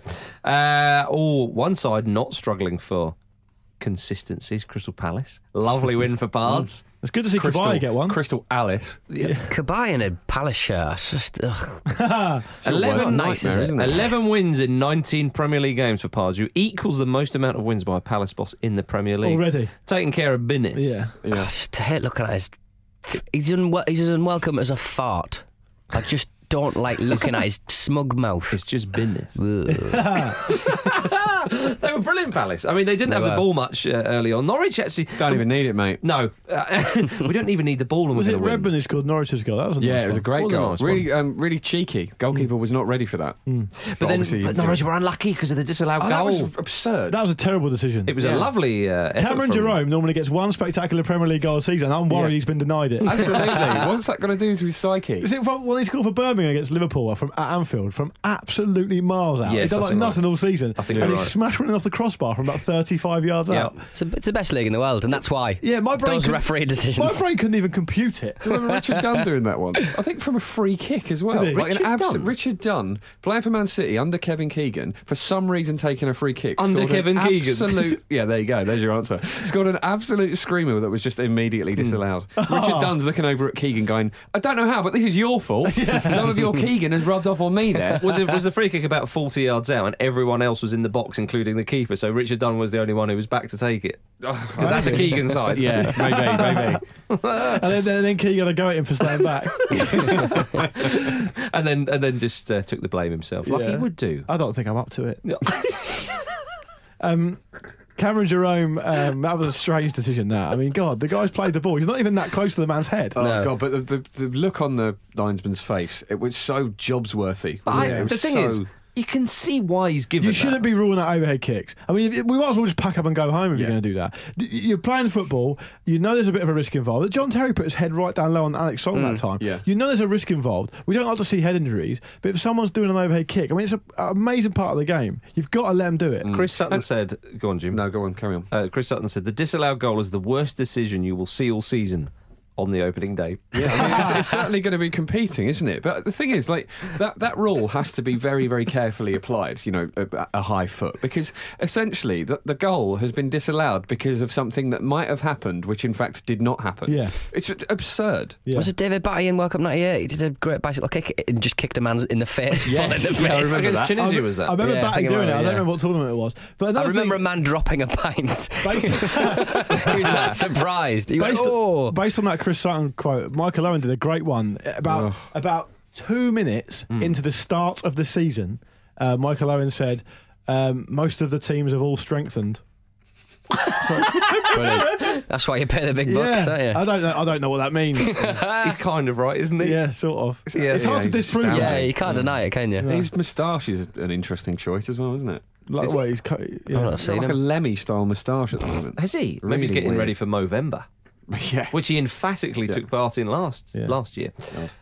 Uh, oh, one side not struggling for consistencies, Crystal Palace. Lovely win for Pards. It's good to see Crystal, Kabay get one. Crystal Alice. Yeah. Kabay in a Palace shirt. That's just. Ugh. eleven, Not nice, is it? isn't it? eleven wins in nineteen Premier League games for Pards, who equals the most amount of wins by a Palace boss in the Premier League. Already. Taking care of business. Yeah. I just hate looking at his. He's, unwel- he's as unwelcome as a fart. I just don't like looking at his smug mouth. It's just business. Ugh. They were brilliant, Palace. I mean, they didn't They have the were. ball much uh, early on. Norwich actually. Don't even need it, mate. No. Uh, we don't even need the ball and Was we're it going to win. Redburn who scored Norwich's goal? That was a Yeah, nice it was a one. great Was a goal. nice really, um, really cheeky. Goalkeeper was not ready for that. Mm. But then obviously- but Norwich were unlucky because of the disallowed Oh, that goal. was absurd. That was a terrible decision. It was Yeah. a lovely uh, effort Cameron from- Jerome normally gets one spectacular Premier League goal a season. I'm worried Yeah. he's been denied it. Absolutely. What's that going to do to his psyche? Was it from, when he scored for Birmingham against Liverpool from at Anfield from absolutely miles out? Yes, he done I like think nothing all season. I think and you're he right. smashed one off the crossbar from about thirty-five yards Yeah. out. It's, a, it's the best league in the world, and that's why. Yeah, my brain Those couldn't- referee My decisions. brain couldn't even compute it. Do you remember Richard Dunn doing that one? I think from a free kick as well. Did he? Like Richard an abs- Dunn? Richard Dunn playing for Man City under Kevin Keegan for some reason taking a free kick. Under Scored an Kevin Keegan? absolute, yeah, there you go. There's your answer. Scored an absolute screamer that was just immediately disallowed. Richard Dunn's looking over at Keegan going, I don't know how, but this is your fault. So I'm of your Keegan has rubbed off on me there. Was the, was the free kick about forty yards out and everyone else was in the box, including the keeper? So Richard Dunn was the only one who was back to take it. Because that's a Keegan side. Yeah, maybe, maybe. and then, then, then Keegan had to go at him for staying back. and then and then just uh, took the blame himself, like Yeah. he would do. I don't think I'm up to it. um, Cameron Jerome, um, that was a strange decision. That I mean, God, the guy's played the ball. He's not even that close to the man's head. Oh God! But the, the, the look on the linesman's face, it was so jobsworthy. I, It was the thing so- is, you can see why he's given You that. shouldn't be ruling out overhead kicks. I mean, if, we might as well just pack up and go home if Yeah. you're going to do that. D- You're playing football. You know there's a bit of a risk involved. John Terry put his head right down low on Alex Song that time. yeah. You know there's a risk involved. We don't like to see head injuries, but if someone's doing an overhead kick, I mean, it's a- an amazing part of the game. You've got to let them do it. Chris Sutton said, go on, Jim. No, go on, carry on. Uh, Chris Sutton said, the disallowed goal is the worst decision you will see all season on the opening day. Yeah, I mean, it's, it's certainly going to be competing, isn't it? But the thing is, like that, that rule has to be very, very carefully applied. You know, a, a high foot, because essentially the, the goal has been disallowed because of something that might have happened, which in fact did not happen. Yeah, it's absurd. Yeah. Was it David Batty in World Cup ninety-eight? He did a great bicycle kick and just kicked a man in the face, Yes. full in the face. Yeah, I remember that. Tunisia I, was that? I remember Yeah, I Batty think I doing it. I remember, don't yeah. remember what tournament it was. But I another remember thing, a man dropping a pint. Based, he was that surprised. He went, based, oh. based on that Chris Sutton quote, Michael Owen did a great one about about two minutes into the start of the season. Uh, Michael Owen said, um, "Most of the teams have all strengthened." That's why you pay the big bucks, Yeah, don't you? I don't know. I don't know what that means. He's kind of right, isn't he? Yeah, sort of. Yeah, it's hard yeah, to he's disprove. astounding. Yeah, that. you can't deny it, can you? His moustache is an interesting choice as well, isn't it? Like, Is well, it- he's co- yeah. I'm not He's got seeing like a him. Lemmy style moustache at the moment. Has he? Maybe Really he's getting weird. ready for Movember, Yeah. which he emphatically Yeah. took part in last Yeah. last year.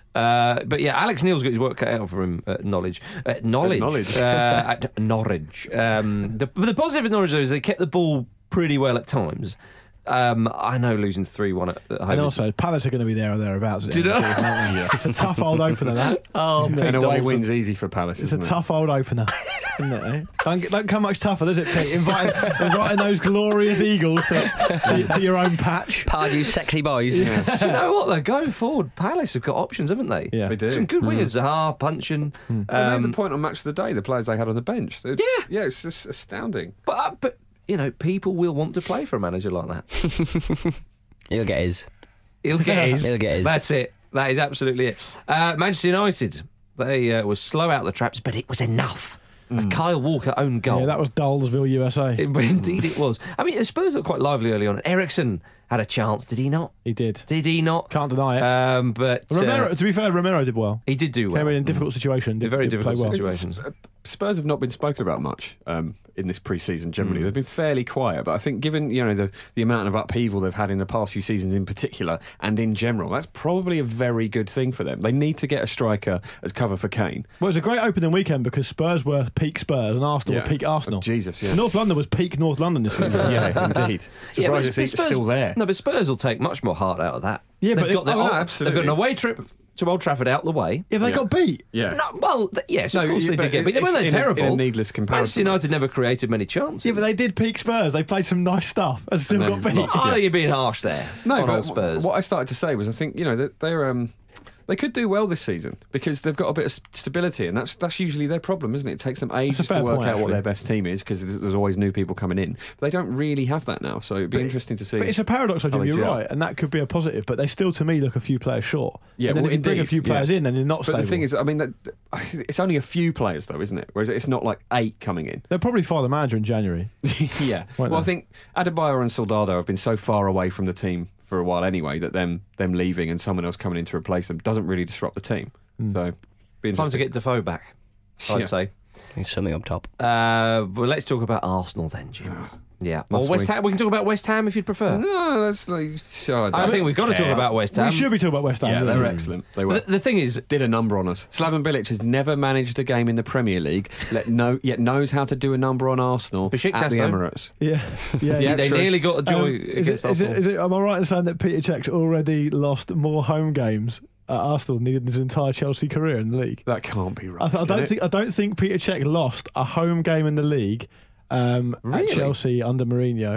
Uh, but yeah, Alex Neil's got his work cut out for him at Knowledge. At knowledge. Knowledge. uh, at Norwich. Um, the, but the positive at Norwich, though, is they kept the ball pretty well at times. Um, I know losing three one at, at home. And is- also, Palace are going to be there or thereabouts. at the Do you end of the know? season, aren't they? It's a tough old opener, that. Oh, Isn't it? And away Dolls- wins easy for Palace. It's a isn't it? tough old opener, isn't it? Eh? Don't, get- don't come much tougher, does it, Pete? Inviting, inviting those glorious Eagles to, to, to your own patch. Pardew sexy boys. Do you know what, though? Going forward, Palace have got options, haven't they? Yeah. They do. Some good wingers, Zaha, Puncheon. They made Um, the point on Match of the Day, the players they had on the bench. They- Yeah. Yeah, it's just astounding. but, uh, but, you know, people will want to play for a manager like that. He'll get his. He'll get his. He'll get his. That's it. That is absolutely it. Uh, Manchester United, they uh, were slow out the traps, but it was enough. A Kyle Walker own goal. Yeah, that was Dullsville, U S A. It- indeed it was. I mean, the Spurs looked quite lively early on. Ericsson had a chance, did he not? He did. Did he not? Can't deny it. Um, but Romero, uh, to be fair, Romero did well. he did do well. Came in a difficult situation. Did, A very did difficult play well. situation. It's- uh, Spurs have not been spoken about much um, in this pre-season generally. Mm. They've been fairly quiet, but I think given you know the, the amount of upheaval they've had in the past few seasons in particular and in general, that's probably a very good thing for them. They need to get a striker as cover for Kane. Well, it was a great opening weekend because Spurs were peak Spurs and Arsenal Yeah. were peak Arsenal. Oh, Jesus, yeah. North London was peak North London this week. Yeah, indeed. Yeah, but Surprised it's Spurs- still there. No, but Spurs will take much more heart out of that. Yeah, they've but got it- their, oh, no, they've absolutely. got an away trip to Old Trafford out the way. Yeah, they Yeah. got beat. Yeah. No, well, th- yes, of No, course you- they but did get beat. They it's weren't in a- terrible. in a needless comparison. Manchester United never created many chances. Yeah, but they did peak Spurs. They played some nice stuff and still And got then beat. lost. I think you're being harsh there. No, on but old Spurs. what I started to say was I think you know that they're um, they could do well this season because they've got a bit of stability, and that's that's usually their problem, isn't it? It takes them ages fair to work point, out what actually. their best team is because there's, there's always new people coming in. But they don't really have that now, so it'd be But- interesting to see. But it's a paradox, I how Jim. they You're gel. right, and that could be a positive. But they still, to me, look a few players short. Yeah, and then well, if you bring a indeed, few players yeah. in, then you're not But stable. the thing is, I mean, that, it's only a few players though, isn't it? Whereas it's not like eight coming in. they'll probably fire the manager in January. yeah. Won't Well, I they? think Adebayor and Soldado have been so far away from the team for a while anyway that them them leaving and someone else coming in to replace them doesn't really disrupt the team. Mm. So, be Time to interesting. get Defoe back, I'd Yeah. say. There's something up top. Uh, well, let's talk about Arsenal then, Jim. Yeah. Or Must West we? Ham. We can talk about West Ham if you'd prefer. No, that's like. Oh, I think we've got to talk about West Ham. We should be talking about West Ham. Yeah, yeah. they're excellent. They were. The, the thing is, Did a number on us. Slaven Bilic has never managed a game in the Premier League, let no, yet knows how to do a number on Arsenal Besiktas, at the though. Emirates. Yeah, yeah. Yeah, they true. nearly got a joy Um, is, against it, is, it, Arsenal. is it? Am I right in saying that Peter Cech's already lost more home games at Arsenal than in his entire Chelsea career in the league? That can't be right. I, th- I can don't it? think I don't think Peter Cech lost a home game in the league um, Really? at Chelsea under Mourinho.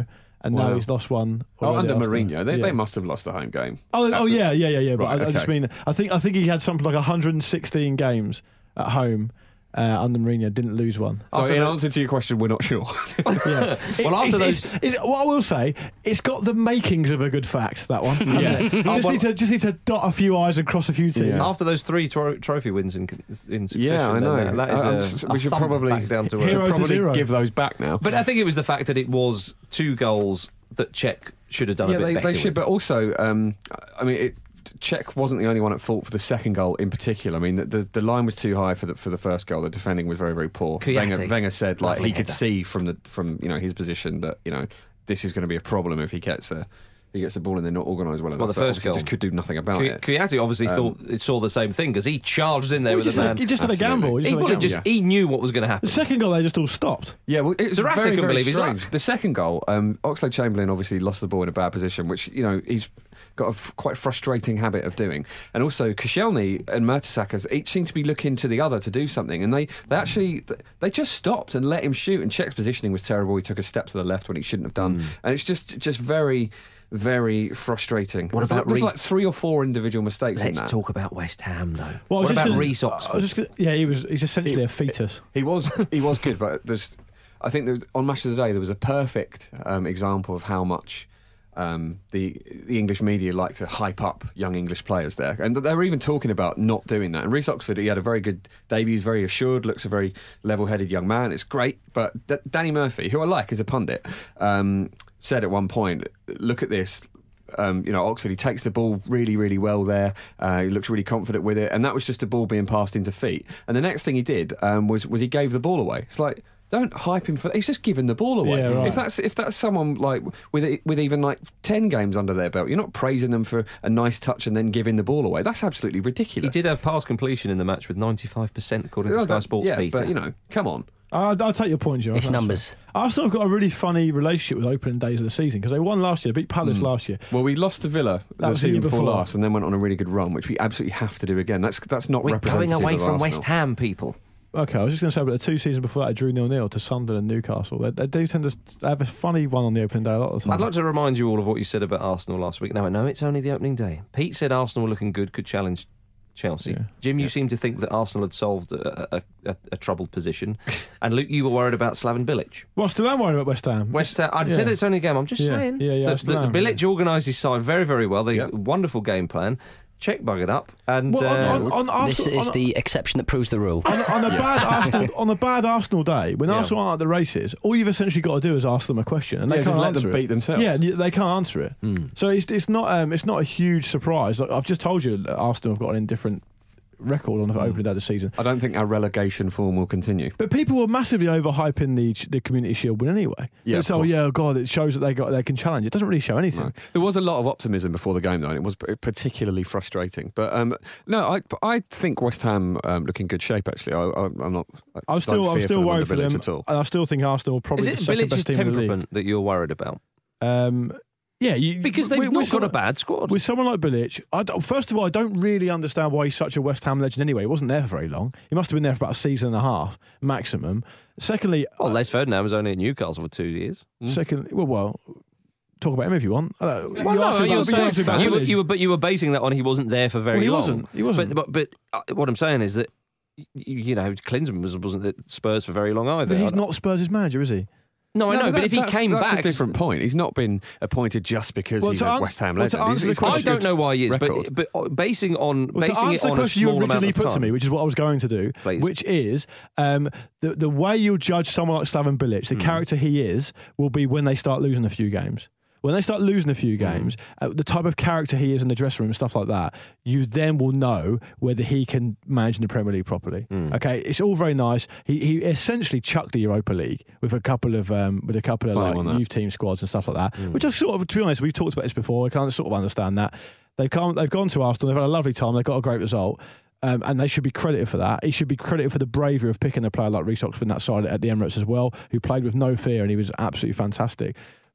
and Wow. now he's lost one. Oh, already under after- Mourinho, they, yeah. they must have lost a home game. Oh, oh After- yeah, yeah, yeah, yeah. But Right, I, I just okay. mean, I think I think he had something like one hundred sixteen games at home uh, under Mourinho. Didn't lose one. So After in that- answer to your question, we're not sure. yeah. Well, after it's, those- it's, it's, what I will say, it's got the makings of a good fact. That one. hasn't Yeah. it? Oh, just well- need to just need to dot a few I's and cross a few T's. After those three tro- trophy wins in in succession, Yeah, I then know. that- that is Uh, I'm a- s- a we should thump probably- back down to Hero earth. to Probably zero. give those back now. But I think it was the fact that it was two goals that Czech should have done yeah, a bit they, better they should. with. But also, um, I mean, it, Czech wasn't the only one at fault for the second goal in particular. I mean, the, the, the line was too high for the for the first goal. The defending was very very poor. Kouyaté. Wenger, Wenger said like Lovely he could header. see from the from you know his position that you know this is going to be a problem if he gets a. He gets the ball and they're not organised well enough. Well, the But first obviously goal just could do nothing about Kou- it. Kouyaté obviously Um, thought it saw the same thing because he charged in there Well, with he the just man. had- he just had a Absolutely. gamble. He He, just had a well, he gamble. just he knew what was going to happen. The second goal, they just all stopped. Yeah, well, it was Zarate very, couldn't very believe his strange. luck. The second goal, um, Oxlade-Chamberlain obviously lost the ball in a bad position, which you know he's got a f- quite frustrating habit of doing. And also, Koscielny and Mertesacker each seem to be looking to the other to do something, and they, they actually they just stopped and let him shoot. And Czech's positioning was terrible. He took a step to the left when he shouldn't have done, Mm. and it's just just very. Very frustrating. What There's about like, there's Reece? like three or four individual mistakes in Let's that. talk about West Ham though. Well, I was what just about gonna- Reece I Oxford? was just gonna- yeah, he was. He's essentially a fetus. He was he was good, but there's I think there was, on Match of the Day there was a perfect um, example of how much um, the the English media like to hype up young English players there, and they were even talking about not doing that. And Reece Oxford, he had a very good debut. He's very assured, looks a very level-headed young man. It's great, but D- Danny Murphy, who I like as a pundit, um, said at one point, "Look at this." Um, you know, Oxford, he takes the ball really, really well there. Uh, he looks really confident with it, and that was just a ball being passed into feet. And the next thing he did um, was was he gave the ball away. It's like, don't hype him for that. He's just giving the ball away. Yeah, right. If that's if that's someone like with with even like ten games under their belt, you're not praising them for a nice touch and then giving the ball away. That's absolutely He ridiculous. did have pass completion in the match with ninety-five percent according to Oh, Sky that- Sports. yeah, Peter. but you know, come on. I'll, I'll take your point, Joe. It's That's numbers. fine. Arsenal have got a really funny relationship with opening days of the season because they won last year, beat Palace Mm. last year. Well, we lost to Villa That the was the season year before before. last, and then went on a really good run, which we absolutely have to do again. That's that's not We're representative going away of from Arsenal. West Ham, people. Okay, I was just going to say, but the two seasons before that, they drew nil nil to Sunderland and Newcastle. They, they do tend to have a funny one on the opening day a lot of the time. I'd like to remind you all of what you said about Arsenal last week. Now, I know it's only the opening day. Pete said Arsenal looking good, could challenge Chelsea. Jim, you seem to think that Arsenal had solved a, a, a, a troubled position. And Luke, you were worried about Slaven Bilic. Well, still am worried about West Ham. West Ham, I Yeah. said it's only a game. I'm just Yeah, saying. yeah, yeah, I that, still that am, Bilic organised his side very, very well. They wonderful game plan. Czech buggered up. And Well, on- uh, on- on This Arsenal- is on- the exception that proves the rule. on, on a bad Arsenal on a bad Arsenal day, when Yeah. Arsenal aren't at the races, all you've essentially got to do is ask them a question, and they Yeah, can't just let answer them it. beat themselves. Yeah, they can't answer it. So it's it's not um, it's not a huge surprise. Like, I've just told you, that Arsenal have got an indifferent record on the opening day of the season. I don't think our relegation form will continue. But people were massively overhyping the the Community Shield win anyway. Yeah, It's, of oh course. yeah, God, it shows that they got they can challenge. It doesn't really show anything. No. There was a lot of optimism before the game, though, and it was p- particularly frustrating. But um, no, I I think West Ham um, look in good shape. Actually, I, I, I'm not. I I'm still don't I'm fear still for worried for them, them, under Bilic at all. and I still think Arsenal are is probably it the second Bilic's best team in the league. temperament that you're worried about? Um, yeah, you, Because they've with- not with got a someone- bad squad. With someone like Bilic, I don't, first of all, I don't really understand why he's such a West Ham legend anyway. He wasn't there for very long. He must have been there for about a season and a half, maximum. Secondly... Well, Les Ferdinand was only at Newcastle for two years. Second, well, well, talk about him if you want. Uh, Well, you no, asked me you were, about- you asked me about you, were, Bilic. you were, but you were basing that on he wasn't there for very Well, he long. wasn't. He wasn't. But, but, but uh, what I'm saying is that y- you know Klinsmann was, wasn't at Spurs for very long either. But he's not Spurs' manager, is he? No, I know. But, that- if he that's- came that's back, a different point. He's not been appointed just because Well, he's to a ans- West Ham well, to legend. answer He's- the he's got I a don't good know why he is, record. but, but basing on Well, basing to it answer the on a question you small originally amount of put to time, me, which is what I was going to do, Please. which is um, the the way you'll judge someone like Slaven Bilic, the character he is, will be when they start losing a few games. When they start losing a few games, uh, the type of character he is in the dressing room and stuff like that, you then will know whether he can manage in the Premier League properly. Okay, it's all very nice. He he essentially chucked the Europa League with a couple of um, with a couple of Funny one, like that. youth team squads and stuff like that. Which I sort of, to be honest, we've talked about this before. I can't sort of understand that. They've come, they've gone to Arsenal. They've had a lovely time. They've got a great result. Um, and they should be credited for that. He should be credited for the bravery of picking a player like Reece Oxford in that side at the Emirates as well, who played with no fear and he was absolutely fantastic.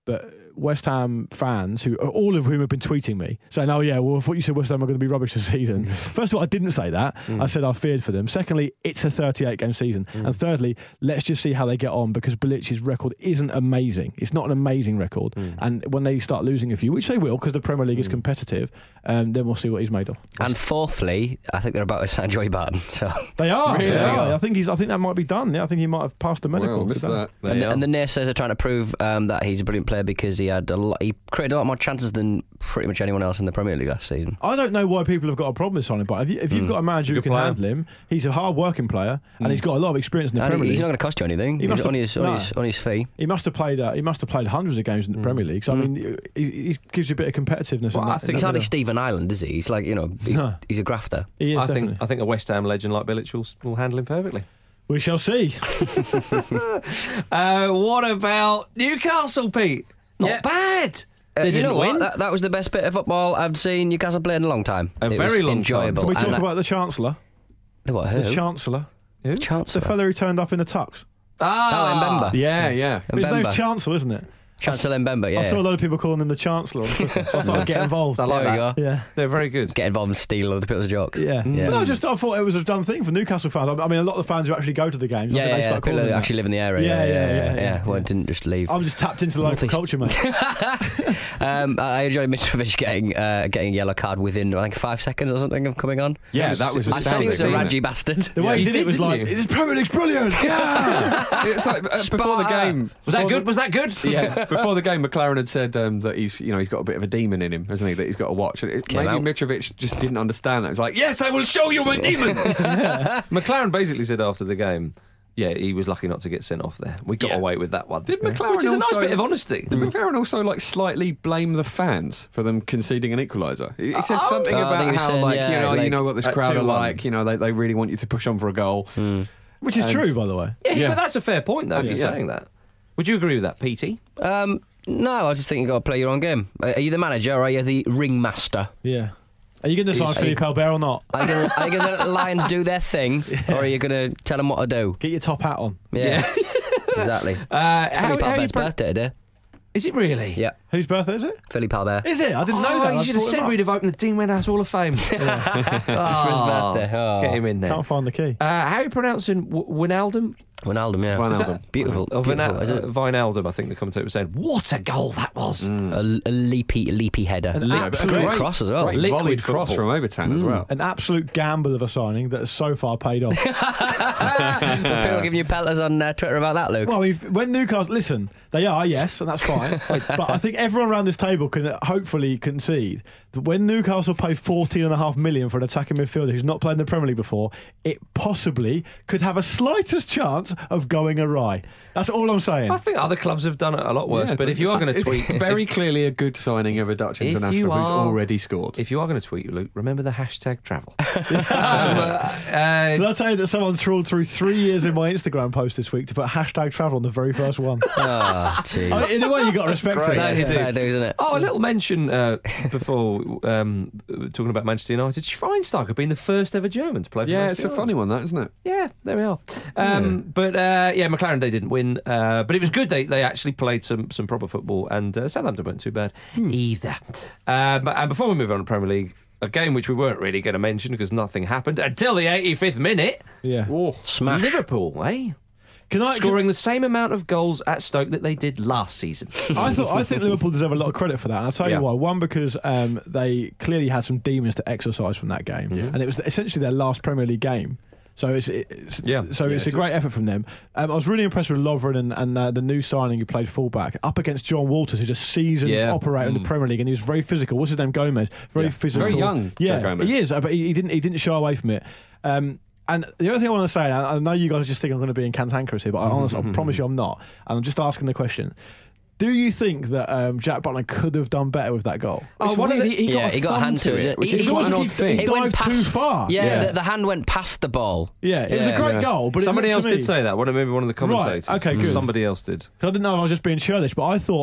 but West Ham fans, who all of whom have been tweeting me, saying, oh yeah, well, I thought you said West Ham are going to be rubbish this season. First of all, I didn't say that. Mm. I said I feared for them. Secondly, it's a thirty-eight game season. Mm. And thirdly, let's just see how they get on, because Bilic's record isn't amazing. It's not an amazing record. Mm. And when they start losing a few, which they will because the Premier League is competitive, um, then we'll see what he's made of. And fourthly, I think they're about to sign Joey Barton. So They are. Really? They are. I think he's. I think that might be done. Yeah, I think he might have passed the medical. Well, missed today. that. And the, and the naysayers are trying to prove um, that he's a brilliant player because he had a lot, he created a lot more chances than pretty much anyone else in the Premier League last season. I don't know why people have got a problem with signing, but if, you, if you've Mm. got a manager who Good can player. handle him, he's a hard-working player and Mm. he's got a lot of experience in the And Premier he- League. he's not going to cost you anything. He He's must on have- his, on, no. his, on his fee. He must have played. Uh, he must have played hundreds of games in the Premier League. So I Mm. mean, he, he gives you a bit of competitiveness. Well, in that, I think in he's that hardly middle. Stephen Ireland, is he? He's like, you know, he, No. he's a grafter. He is I definitely. think I think a West Ham legend like Bilic will, will handle him perfectly. We shall see. Uh, what about Newcastle, Pete? Not Yeah. bad. Uh, They you didn't know win. what? That, that was the best bit of football I've seen Newcastle play in a long time. A It very was long time. enjoyable. Can we talk And I- about the Chancellor? the what? The Who? Chancellor. Who? Chancellor. The fella who turned up in the tux. Ah, Oh, Mbemba. Yeah, yeah. His Mbemba. name's Chancellor, isn't it? Chancellor Mbemba, yeah. I saw a lot of people calling him the Chancellor on Twitter, so I thought I'd get involved. I like There we that. go. Yeah. They're very good. Get involved and steal other people's jokes. Yeah. Yeah. But no, I just I thought it was a done thing for Newcastle fans. I I mean, a lot of the fans who actually go to the games. I Yeah, think yeah, they yeah. start People calling that him actually that. live in the area. Yeah, Yeah, yeah, yeah, yeah, yeah. yeah. Well, didn't just leave. I'm just tapped into the local Northeast. culture, mate. um, I enjoyed Mitrovic getting uh, getting a yellow card within, I think, five seconds or something of coming on. Yeah, that was I said he was a astounding, Raji bastard. The way Yeah, he you did it did, was didn't like, you? "This Premier League's brilliant." Yeah. It's like uh, before the Sparta. game. Was that before good? the- Was that good? Yeah, before the game, McLaren had said um, that he's, you know, he's got a bit of a demon in him, hasn't he? That he's got to watch. And it, Came maybe out. Mitrovic just didn't understand that. He's like, "Yes, I will show you my demon." McLaren basically said after the game, yeah, he was lucky not to get sent off there. We got Yeah. away with that one. Did McLaren Which is a nice also- bit of honesty. Did McLaren also like slightly blame the fans for them conceding an equaliser? He, he said Oh. something Oh, I think about he was how, saying, like, yeah, you know, you like, know what this at crowd are two one. like. You know, they, they really want you to push on for a goal. Which is And- true, by the way. Yeah, Yeah. but that's a fair point, though, if you're Yeah. saying that. Would you agree with that, P T? Um, no, I just think you've got to play your own game. Are you the manager or are you the ringmaster? Yeah. Are you going to sign He's- Philippe Albert or not? Are you gonna- are you going to let the Lions do their thing or are you going to tell them what to do? Get your top hat on. Yeah, exactly. Uh, It's how, Philippe how you Albert's pro- birthday today. Is it really? Yeah, Whose birthday is it? Philippe Albert. Is it? I didn't know Oh, that. you I should have brought said him up. we'd have opened the Dean Wenhouse Hall of Fame. Just for his Oh, birthday. Oh. Get him in there. Can't find the key. Uh, how are you pronouncing w- Wijnaldum? Wijnaldum, yeah. Wijnaldum. Is that beautiful. Oh, beautiful. Vina- Is it uh, Wijnaldum, I think the commentator was saying. What a goal that was! a, a leapy, leapy header. An a absolute- great, great- cross as well. Great Liquid volleyed cross football. from Obertan as well. An absolute gamble of a signing that has so far paid off. People giving you pelters on uh, Twitter about that, Luke. Well, if, when Newcastle, listen, they are, yes, and that's fine. But I think everyone around this table can hopefully concede that when Newcastle pay fourteen and a half million for an attacking midfielder who's not played in the Premier League before, it possibly could have a slightest chance of going awry. That's all I'm saying. I think other clubs have done it a lot worse. Yeah, but if you are going to it's tweet, very clearly a good signing of a Dutch If international you who's are- already scored. if you are going to tweet, Luke, remember the hashtag travel. um, uh, Did I tell you that someone trawled through three years in my Instagram post this week to put hashtag travel on the very first one? Oh, jeez. I mean, in a way, you got to respect Great. it. No, you do. Fair dues, isn't it? Oh, a little mention uh, before um, talking about Manchester United. Schweinsteiger being the first ever German to play for yeah, Manchester it's a United. funny one, that, isn't it? Yeah, there we are. Um, But uh, yeah, McLaren, they didn't win. Uh, but it was good. They they actually played some some proper football, and uh, Southampton weren't too bad either. Um, and before we move on to Premier League, a game which we weren't really going to mention because nothing happened until the eighty-fifth minute. Yeah. Smash. Liverpool, eh? Can I, Scoring the same amount of goals at Stoke that they did last season. I thought I think Liverpool deserve a lot of credit for that, and I'll tell Yeah. you why. One, because um, they clearly had some demons to exercise from that game, and it was essentially their last Premier League game. So it's, it's Yeah. so Yeah, it's a it's great effort from them. Um, I was really impressed with Lovren and, and uh, the new signing who played fullback up against John Walters, who's a seasoned Yeah. operator in the Premier League, and he was very physical. What's his name? Gomez. Very Yeah. physical. Very young, Yeah, Joe Gomez. he is, uh, but he, he didn't he didn't shy away from it. Um, and the other thing I want to say, I, I know you guys just think I'm going to be in cantankerous here, but I honestly, I promise you I'm not. And I'm just asking the question. Do you think that um, Jack Butland could have done better with that goal? Oh, one of the, he got yeah, a he got a thumb hand to it. which He- is he quite an wasn't- odd thing. He It went dived too past. far. Yeah, Yeah. The, the hand went past the ball. Yeah, it was a Yeah. great Yeah. goal, but Somebody it else looked to did me- say that. One of maybe one of the commentators. Right, okay, good. Somebody else did. I didn't know if I was just being churlish, but I thought a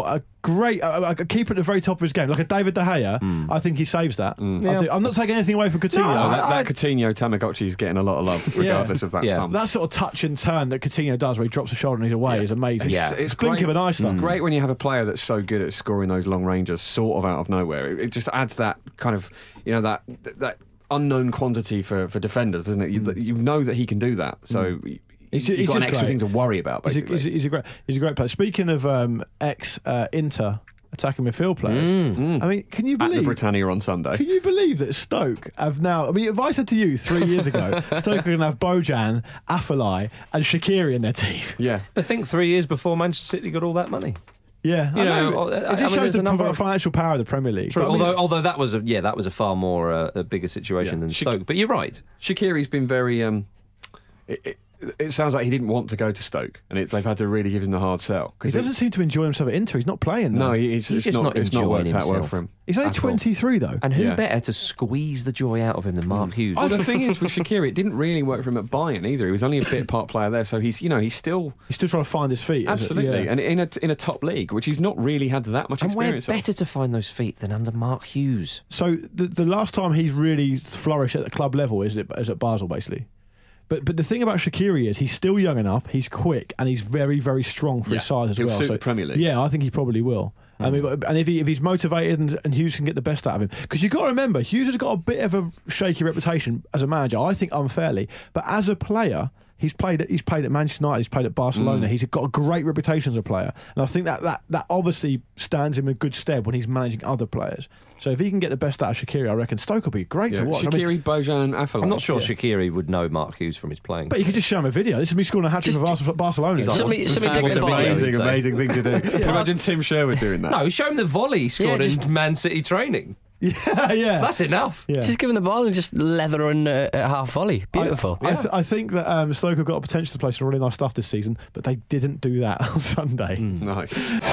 great, a, a keeper at the very top of his game, like a David De Gea. Mm. I think he saves that. Mm. I Yeah. do, I'm not taking anything away from Coutinho. No, that, I- that Coutinho Tamagotchi is getting a lot of love, regardless of that yeah. thumb. That sort of touch and turn that Coutinho does, where he drops the shoulder and he's away, is amazing. It's, It's, it's blink great. of an eye stuff. It's great when you have a player that's so good at scoring those long ranges, sort of out of nowhere. It, it just adds that kind of, you know, that that unknown quantity for, for defenders, doesn't it? You, Mm. you know that he can do that, so Mm. you, He's, you've he's got an just extra great. thing to worry about. He's a, Basically, he's, a, he's a great, he's a great player. Speaking of um, ex uh, Inter attacking midfield players, Mm. I mean, can you at the believe? Britannia on Sunday. Can you believe that Stoke have now? I mean, if I said to you three years ago, Stoke are going to have Bojan, Afellay, and Shaqiri in their team. Yeah, But think three years before Manchester City got all that money. Yeah, You I know, know. I- It I just mean, shows there's the a number pro- of- financial power of the Premier League. True. But I mean- although, although that was a yeah, that was a far more uh, a bigger situation Yeah. than Shaq- Stoke. But you're right. Shaqiri's been very. Um, it, it, it sounds like he didn't want to go to Stoke, and it, they've had to really give him the hard sell. he doesn't seem to enjoy himself at Inter. He's not playing. No, though. he- he's, He's it's just not, not it's not enjoying worked out well himself. for him. He's only at all. twenty-three though. And who Yeah. better to squeeze the joy out of him than Mark Hughes? Well, the thing is with Shaqiri, it didn't really work for him at Bayern either. He was only a bit part player there, so he's you know he's still He's still trying to find his feet. is it? absolutely Yeah. and in a in a top league, which he's not really had that much and where experience. of. better to find those feet than under Mark Hughes? So the the last time he's really flourished at the club level is at, is at Basel, basically. But but the thing about Shaqiri is he's still young enough, he's quick, and he's very very strong for Yeah. his size as He'll well. suit so the Premier League. Yeah, I think he probably will. I mean, and if he if he's motivated and, and Hughes can get the best out of him, because you've got to remember Hughes has got a bit of a shaky reputation as a manager. I think unfairly, but as a player. He's played at he's played at Manchester United. He's played at Barcelona. Mm. He's got a great reputation as a player, and I think that, that that obviously stands him in good stead when he's managing other players. So if he can get the best out of Shaqiri, I reckon Stoke will be great Yeah. to watch. I Shaqiri, mean, Bojan, and Afellay. I'm not sure Yeah. Shaqiri would know Mark Hughes from his playing. but you could just show him a video. This is me scoring a hat trick for Bar- Barcelona. He's like, Somebody- what's- somebody what's dig a the video, amazing, he'd say. amazing thing to do. Imagine Tim Sherwood doing that. No, show him the volley he scored Yeah, in just- Man City training. yeah, yeah. That's enough. Yeah. Just give him the ball and just leather and uh, a half volley. Beautiful. I, I, th- I think that um, Stoke have got a potential to play some really nice stuff this season, but they didn't do that on Sunday. Nice.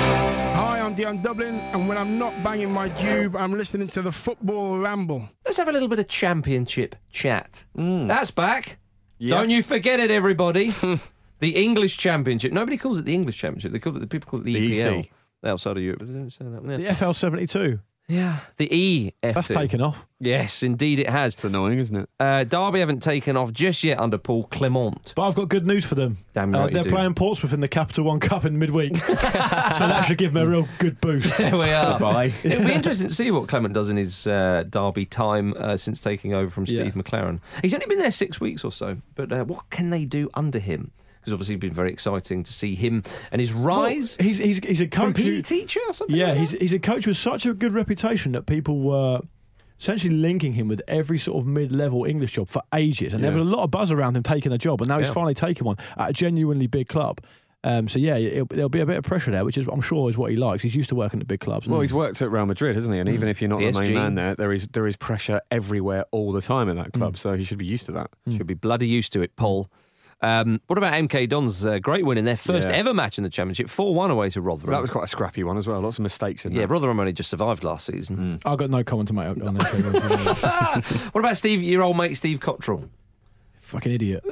Hi, I'm Dion Dublin, and when I'm not banging my tube, I'm listening to the Football Ramble. Let's have a little bit of championship chat. That's back. Yes. Don't you forget it, everybody. The English Championship. Nobody calls it the English Championship. They call it the people call it the, The E P L. E C. Outside of Europe. They don't say that. Yeah. The F L seventy-two. Yeah, the E F T. That's taken off. Yes, indeed it has. It's annoying, isn't it? Uh, Derby haven't taken off just yet under Paul Clement. But I've got good news for them. Damn Uh, right you they're do. playing Portsmouth in the Capital One Cup in midweek. So that should give them a real good boost. There we are. Bye. It'll be interesting to see what Clement does in his uh, Derby time uh, since taking over from Steve Yeah. McLaren. He's only been there six weeks or so, but uh, what can they do under him? Because obviously it's been very exciting to see him and his rise. Well, he's, he's, he's a From coach. P E who- teacher or something? Yeah, like he's that? he's a coach with such a good reputation that people were essentially linking him with every sort of mid-level English job for ages, and there Yeah. was a lot of buzz around him taking a job, and now he's Yeah. finally taken one at a genuinely big club. Um, so yeah, it'll, there'll be a bit of pressure there, which is I'm sure is what he likes. He's used to working at big clubs. Well, he's worked at Real Madrid, hasn't he? And even if you're not P S the G. main man there, there is there is pressure everywhere all the time in that club. So he should be used to that. Should be bloody used to it, Paul. Um, what about M K Dons' uh, great win in their first Yeah. ever match in the Championship, four one away to Rotherham? That was quite a scrappy one as well. Lots of mistakes in Yeah, that. Rotherham only just survived last season. I've got no comment to make on that. What about Steve, your old mate Steve Cottrell? Fucking idiot.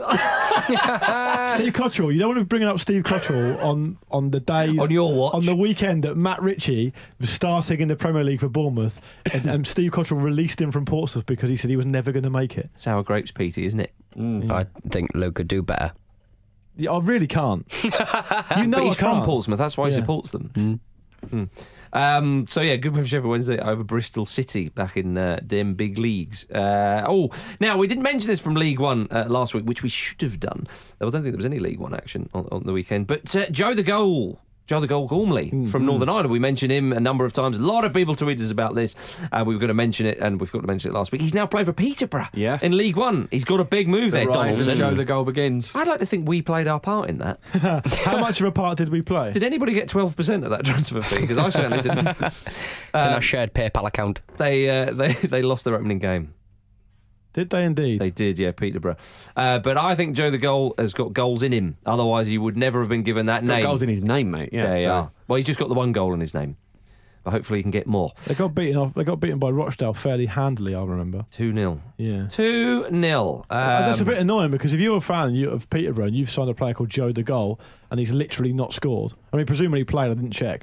Steve Cottrell. You don't want to be bringing up Steve Cottrell on, on the day On your watch. on the weekend that Matt Ritchie was starting in the Premier League for Bournemouth, and, and Steve Cottrell released him from Portsmouth because he said he was never going to make it. Sour grapes, Petey, isn't it? I think Luke could do better. Yeah, I really can't. You know, But he's I can't. from Portsmouth, that's why he Yeah. supports them. Mm. Um, so yeah, good win for Sheffield Wednesday over Bristol City back in uh, them big leagues. Uh, oh, now we didn't mention this from League One uh, last week, which we should have done. I don't think there was any League One action on, on the weekend. But uh, Joe the Goal. Joe the Goal Gormley from Northern Ireland. We mentioned him a number of times. A lot of people tweeted us about this. Uh, we were going to mention it, and we forgot to mention it last week. He's now playing for Peterborough Yeah. in League One. He's got a big move The there, rise of Donaldson. Joe the Goal begins. I'd like to think we played our part in that. How much of a part did we play? Did anybody get twelve percent of that transfer fee? Because I certainly didn't. It's in our shared PayPal account. They, uh, they they lost their opening game. Did they indeed? They did, yeah, Peterborough. Uh, but I think Joe the Goal has got goals in him. Otherwise, he would never have been given that Got name. goals in his name, mate. Yeah, There you so- are. Well, he's just got the one goal in his name. But hopefully he can get more. They got beaten off. They got beaten by Rochdale fairly handily. I remember. two nil. Yeah. two nil. Um, Uh, That's a bit annoying because if you're a fan you- of Peterborough and you've signed a player called Joe the Goal and he's literally not scored. I mean, presumably he played. I didn't check.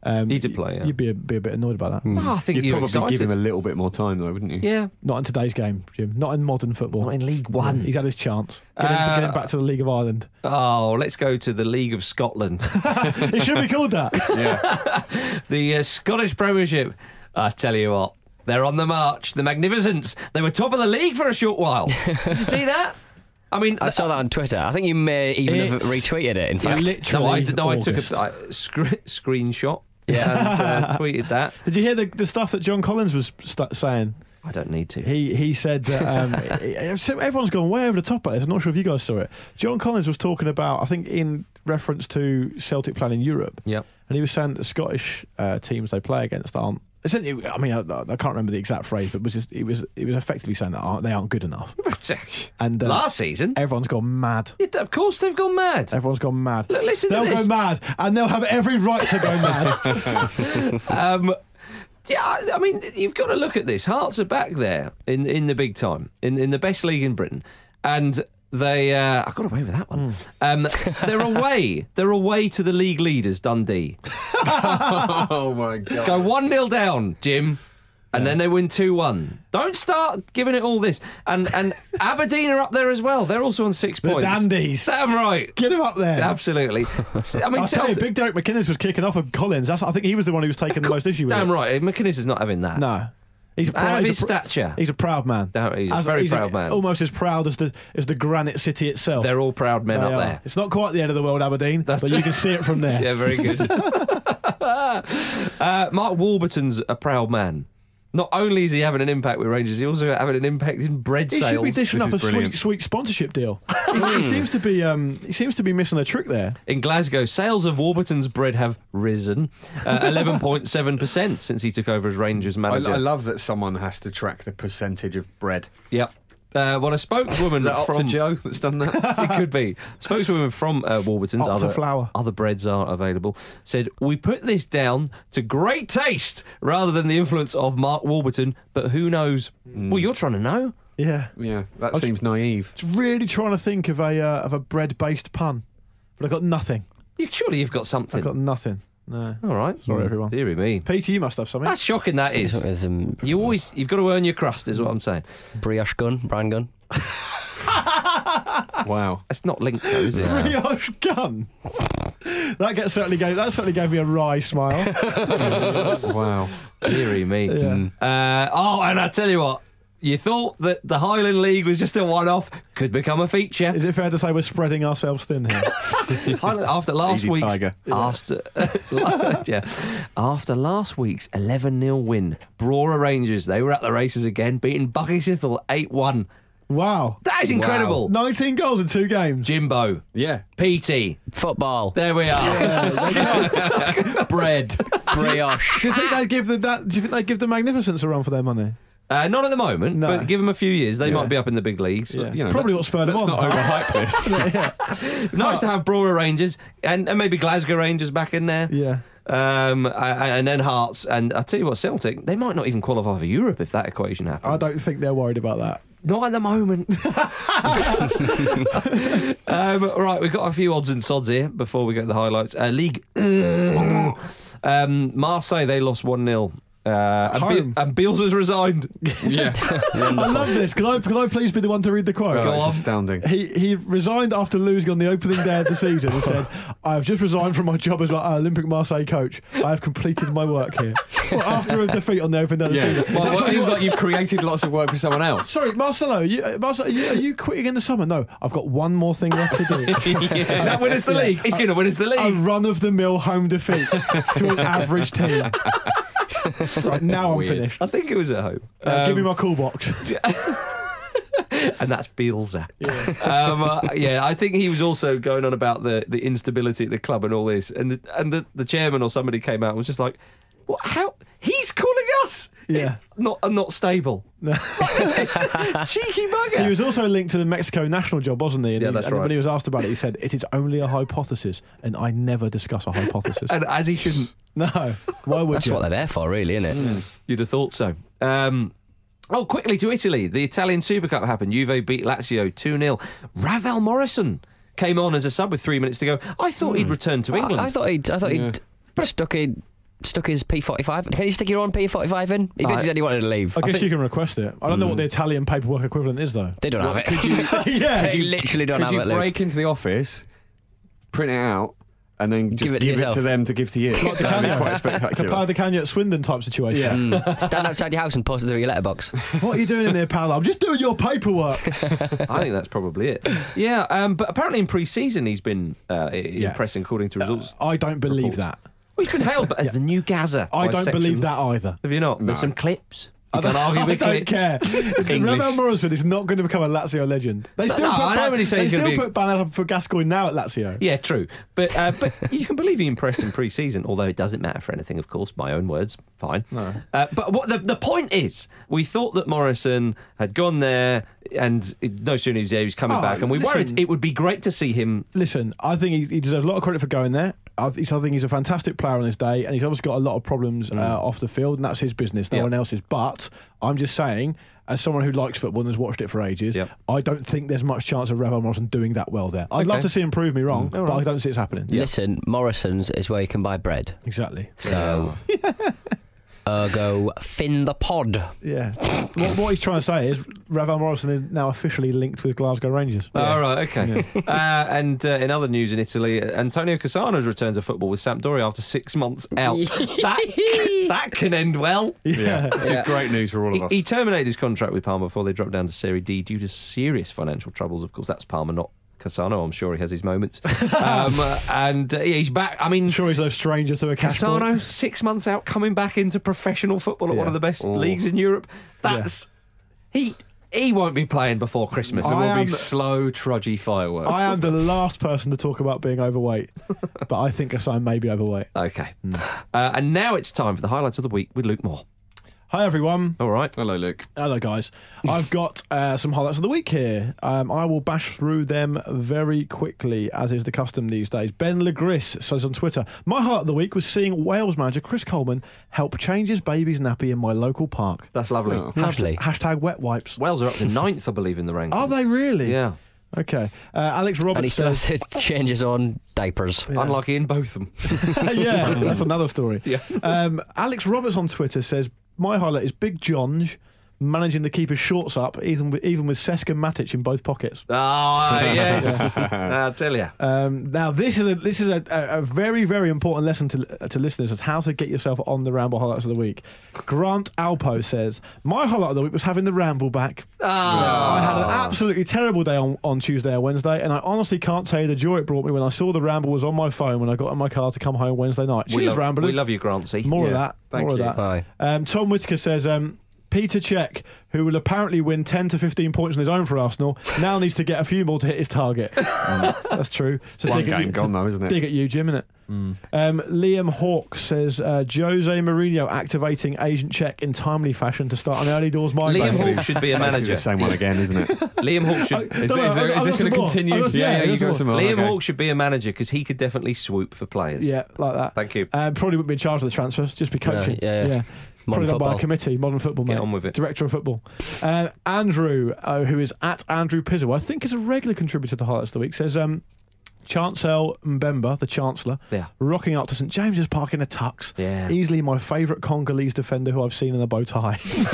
Um, He did play, yeah. You'd be a, be a bit annoyed about that. No, I think You'd you're probably excited. give him a little bit more time, though, wouldn't you? Yeah. Not in today's game, Jim. Not in modern football. Not in League One. He's had his chance. Get him, Uh, get him back to the League of Ireland. Oh, let's go to the League of Scotland. It should be called that. Yeah. The uh, Scottish Premiership. I tell you what, they're on the march. The Magnificents. They were top of the league for a short while. Did you see that? I mean, I saw that on Twitter. I think you may even have retweeted it, in fact. no, I, no, I took August. a I, scr- screenshot yeah. and uh, tweeted that. Did you hear the, the stuff that John Collins was st- saying? I don't need to. He he said that um, everyone's gone way over the top at this. I'm not sure if you guys saw it. John Collins was talking about, I think, in reference to Celtic playing in Europe. Yep. And he was saying that the Scottish uh, teams they play against aren't. Essentially, I mean, I, I can't remember the exact phrase, but it was just, it was it was effectively saying that aren't, they aren't good enough. And uh, Last season, everyone's gone mad. Yeah, of course, they've gone mad. Everyone's gone mad. Look, listen, they'll to this. go mad, and they'll have every right to go mad. um, yeah, I I mean, you've got to look at this. Hearts are back there in in the big time, in in the best league in Britain, and they. Uh, I got away with that one. Um, they're away. They're away to the league leaders, Dundee. Oh my God. Go one nil down, Jim. And then they win two one. Don't start giving it all this. And and Aberdeen are up there as well. They're also on six The points. Dandies. Damn right. Get him up there. Absolutely. I mean, I'll tell you, Celtic- Big Derek McInnes was kicking off of Collins. That's, I think he was the one who was taking the most issue with Damn it. right. McInnes is not having that. No. He's a proud, Out of he's his a pr- stature. He's a proud man. No, he's a As- very he's proud man. Almost as proud as the as the Granite City itself. They're all proud men They up are. there. It's not quite the end of the world, Aberdeen, That's but true. you can see it from there. Yeah, very good. uh, Mark Warburton's a proud man. Not only is he having an impact with Rangers, he's also having an impact in bread He sales. should be dishing This up a is sweet, brilliant. sweet sponsorship deal. he, he seems to be, um, he seems to be missing a trick there. In Glasgow, sales of Warburton's bread have risen uh, eleven point seven percent since he took over as Rangers I, manager. I love that someone has to track the percentage of bread. Yep. Uh, well, a spokeswoman Is that up to from Joe that's done that? it could be. Spokeswoman from uh, Warburton's, Opta other, flour. other breads are available, said, "We put this down to great taste rather than the influence of Mark Warburton, but who knows?" Well, you're trying to know. Yeah. Yeah, that I- seems naive. It's really trying to think of a uh, of a bread-based pun, but I've got nothing. You, surely you've got something. I've got nothing. No. All right. Sorry, everyone. Deary me. Peter, you must have something. That's shocking, that is. With, um, You always, you've got to earn your crust, is what I'm saying. brioche gun, Brian Gunn. Wow. That's not linked, though, is it? Brioche gun. That gets certainly gave that certainly gave me a wry smile. Wow. Deary me. Yeah. Uh, oh, and I tell you what, you thought that the Highland League was just a one-off, could become a feature. Is it fair to say we're spreading ourselves thin here? Highland, after last Easy, week's Tiger. after yeah, after last week's eleven nil win, Brora Rangers, they were at the races again, beating Buckinghamshire eight one. Wow. That is incredible. nineteen goals in two games. Jimbo, Yeah. P T, Football. there we are. Bread. Brioche. Do you think they give the that? Do you think they give the Magnificents a run for their money? Uh, not at the moment, No. but give them a few years, they Yeah. might be up in the big leagues. Yeah. You know, Probably let- what spurred them Let's on. not overhype this. Nice to have Brora Rangers and, and maybe Glasgow Rangers back in there. Yeah. Um, a- and then Hearts, and I tell you what, Celtic, they might not even qualify for Europe if that equation happens. I don't think they're worried about that. Not at the moment. um, right, we've got a few odds and sods here before we get to the highlights. Uh, League. um, Marseille, they lost one nil. Uh, and, Home. Be- and Beals has resigned. Yeah. I love this. Can I, can I please be the one to read the quote? Oh, it's on. astounding. He he resigned after losing on the opening day of the season and said, "I have just resigned from my job as uh, Olympic Marseille coach. I have completed my work here." Well, after a defeat on the opening day of the Yeah. season. Well, Is it that- seems like you've created lots of work for someone else. Sorry, Marcelo, you, uh, Marcelo are, you, are you quitting in the summer? No, I've got one more thing left to do. Is that win us the league? He's going to win us the A league. run-of-the-mill home defeat to an average team. Right, now I'm Weird. finished. I think it was at home. Uh, give me Um, my cool box. and that's Bielsa. Yeah. Um, uh, yeah, I think he was also going on about the, the instability at the club and all this, and the, and the, the chairman or somebody came out and was just like, "What? How? He's calling us? Yeah. not uh, not stable. Like, it's just cheeky bugger." He was also linked to the Mexico national job, wasn't he? And, Yeah, he- that's and right. when he was asked about it, he said, "It is only a hypothesis, and I never discuss a hypothesis." And as he shouldn't. No, why would That's you? what they're there for, really, isn't it? Mm. You'd have thought so. Um, oh, quickly to Italy. The Italian Super Cup happened. Juve beat Lazio two nil. Ravel Morrison came on as a sub with three minutes to go. I thought he'd returned to England. I, I thought he'd, I thought he'd stuck a stuck his P forty-five. Can you stick your own P forty-five in? He basically said he wanted to leave. I guess you can request it. I don't know what the Italian paperwork equivalent is, though. They don't have it. Could you, yeah, they literally don't could have you it. Luke. break into the office, print it out, and then just Give it to give it yourself. to them to give to you? Like the That'd be Kanye- quite like a spectacular. Paddy the Canyon at Swindon type situation. Yeah. Mm. Stand outside your house and post it through your letterbox. What are you doing in there, pal? I'm just doing your paperwork. I think that's probably it. Yeah, um, but apparently in pre-season he's been uh, Yeah. impressing according to results. I don't believe reports. that. Well, he's been hailed as the new Gaza. I by don't sections. believe that either. Have you not? There's No. some clips. I You can't argue I with don't clips. care. English. Ravel Morrison is not going to become a Lazio legend. They still No, put I know ban- when he says they he's gonna still be- put banners up for Gascoigne now at Lazio. Yeah, true. But uh, but you can believe he impressed in pre-season, although it doesn't matter for anything, of course. My own words, fine. No. Uh, but what the the point is, we thought that Morrison had gone there, and it, no sooner was there, he was coming Oh, back, and we listen. worried it would be great to see him. Listen, I think he, he deserves a lot of credit for going there. I, th- I think he's a fantastic player on his day, and he's obviously got a lot of problems uh, off the field, and that's his business, no Yep. one else's. But I'm just saying, as someone who likes football and has watched it for ages, I don't think there's much chance of Ravel Morrison doing that well there. I'd love Okay. to see him prove me wrong, Mm. but I don't see it's happening. Listen, Morrison's is where you can buy bread. Exactly. So, ergo, fin the pod. Yeah. what, what he's trying to say is Ravel Morrison is now officially linked with Glasgow Rangers. All right, okay. uh, and uh, in other news in Italy, Antonio Cassano's returned to football with Sampdoria after six months out. that, that can end well. Yeah, this is great neuse for all of He, us. he terminated his contract with Parma before they dropped down to Serie D due to serious financial troubles. Of course, that's Parma, not Cassano. I'm sure he has his moments. um, uh, and uh, yeah, he's back. I mean, I'm sure he's no stranger to a cash Cassano, point. six months out, coming back into professional football at Yeah. one of the best Oh. leagues in Europe. That's he. He won't be playing before Christmas. I There will am- be slow, trudgy fireworks. I am the last person to talk about being overweight, but I think Assign may be overweight. Okay. Uh, and now it's time for the highlights of the week with Luke Moore. Hi, everyone. All right. Hello, Luke. Hello, guys. I've got uh, some highlights of the week here. Um, I will bash through them very quickly, as is the custom these days. Ben Legris says on Twitter, my highlight of the week was seeing Wales manager Chris Coleman help change his baby's nappy in my local park. That's lovely. Oh. Hashtag, Lovely. hashtag wet wipes. Wales are up to ninth, I believe, in the rankings. Are they really? Yeah. Okay. Uh, Alex Roberts And he still says... has to change his own diapers. Unlucky in both of them. yeah, that's another story. Yeah. Um, Alex Roberts on Twitter says, my highlight is Big John managing to keep his shorts up, even with, even with Seska Matic in both pockets. Oh, yes. I'll tell you. Um, now, this is a this is a, a, a very, very important lesson to to listeners as how to get yourself on the Ramble highlights of the week. Grant Alpo says, my highlight of the week was having the Ramble back. Oh. I had an absolutely terrible day on, on Tuesday or Wednesday, and I honestly can't tell you the joy it brought me when I saw the Ramble was on my phone when I got in my car to come home Wednesday night. We Cheers, love, Ramblers. we love you, Grantsy. More of Yeah, that. thank More you. of that. Bye. Um, Tom Whitaker says, um, Peter Cech, who will apparently win ten to fifteen points on his own for Arsenal, now needs to get a few more to hit his target. Mm, that's true. So One dig at game you- gone, though, isn't it? Dig at you, Jim, innit? Mm. Um, Liam Hawke says uh, Jose Mourinho activating Agent Czech in timely fashion to start an early doors migrate. Liam Hawke should be a Basically manager. the same one again, isn't it? Liam Hawke should. I- Is, No, no, is, there, I- I is this got going to some more. continue? I got- yeah, yeah, yeah, I you got got some some more. more. Liam okay. Hawke should be a manager because he could definitely swoop for players. Yeah, like that. Thank you. Um, probably wouldn't be in charge of the transfers, just be coaching. yeah, yeah. Modern Probably done by a football. committee, modern football, Get mate. on with it. Director of football. Uh, Andrew, uh, who is at Andrew Pizzo, I think is a regular contributor to Highlights of the Week, says um, Chancel Mbemba, the Chancellor, Yeah. rocking up to St James's Park in a tux. Yeah. Easily my favourite Congolese defender who I've seen in a bow tie.